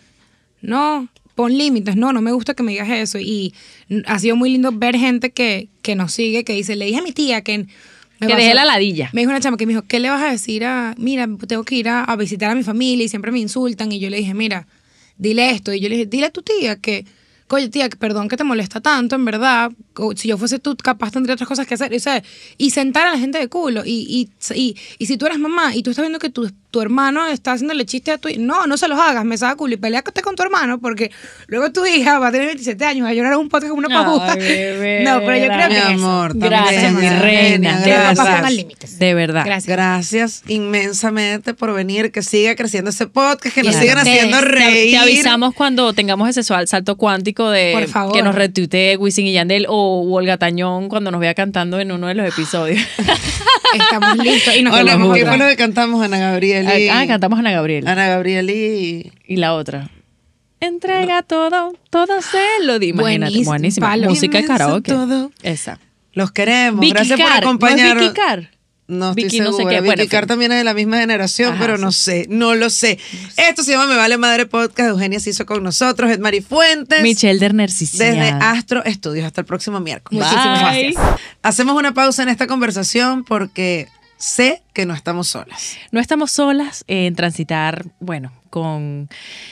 No, pon límites. No me gusta que me digas eso. Y ha sido muy lindo ver gente que nos sigue, que dice, le dije a mi tía que... me Que pasó- deje la ladilla. Me dijo una chama que me dijo, ¿qué le vas a decir a... Mira, tengo que ir a visitar a mi familia y siempre me insultan. Y yo le dije, mira, dile esto. Y yo le dije, dile a tu tía que... Oye, tía, perdón que te molesta tanto, en verdad. Si yo fuese tú, capaz tendría otras cosas que hacer. O sea, y sentar a la gente de culo. Y si tú eres mamá y tú estás viendo que tu hermano está haciéndole chiste a tu hija, no se los hagas, me saca culo y peleate con tu hermano porque luego tu hija va a tener 27 años, va a llorar un podcast como una pajuda. Ay, bebé, No, pero yo creo Mi que es eso. amor, tan Gracias, mi bella, reina. Que los papás gracias. pongan límites. De verdad. Gracias. Gracias inmensamente por venir, que siga creciendo ese podcast, que nos Claro. sigan haciendo Te- reír. Te avisamos cuando tengamos ese salto cuántico de Por favor. que nos retuitee Wisin y Yandel o Olga Tañón cuando nos vea cantando en uno de los episodios. Estamos listos y nos Hola, queremos ¿qué otra. fue lo que cantamos, Ana Gabriel? Cantamos Ana Gabriel. Ana Gabriel y... Y la otra. Entrega todo se lo di. Imagínate, Buenísimo, buenísima. palo. Música Inmenso karaoke. todo. Esa. Los queremos. Vicky Gracias por Carr, ¿no es acompañarnos. Vicky Carr? No estoy Vicky no sé segura. qué. Vicky Bueno, Carr fin. también es de la misma generación, Ajá, pero no sé, no lo sé. Esto se llama Me Vale Madre Podcast. Eugenia se hizo con nosotros, Edmari Fuentes. Michelle Derner Siciliano. Desde Astro Estudios. Hasta el próximo miércoles. Muchísimas Bye. gracias. Hacemos una pausa en esta conversación porque sé que no estamos solas. No estamos solas en transitar, bueno, con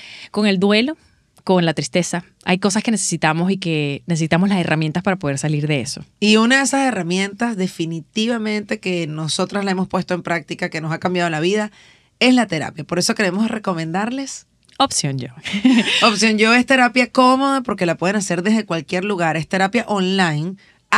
el duelo, con la tristeza. Hay cosas que necesitamos y que necesitamos las herramientas para poder salir de eso. Y una de esas herramientas definitivamente que nosotras la hemos puesto en práctica, que nos ha cambiado la vida, es la terapia. Por eso queremos recomendarles Opción yo. Opción Yo. Es terapia cómoda porque la pueden hacer desde cualquier lugar. Es terapia online,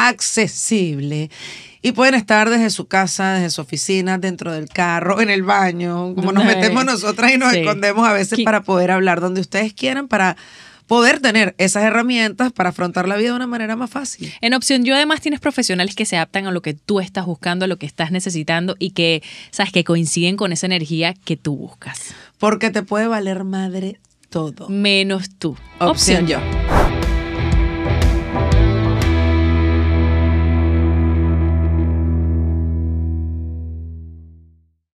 accesible. Y pueden estar desde su casa, desde su oficina, dentro del carro, en el baño, como nos Ay, metemos nosotras y nos sí. escondemos a veces Qui- para poder hablar donde ustedes quieran, para poder tener esas herramientas para afrontar la vida de una manera más fácil. En Opción Yo además tienes profesionales que se adaptan a lo que tú estás buscando, a lo que estás necesitando y que, sabes, que coinciden con esa energía que tú buscas. Porque te puede valer madre todo. Menos tú. Opción Yo.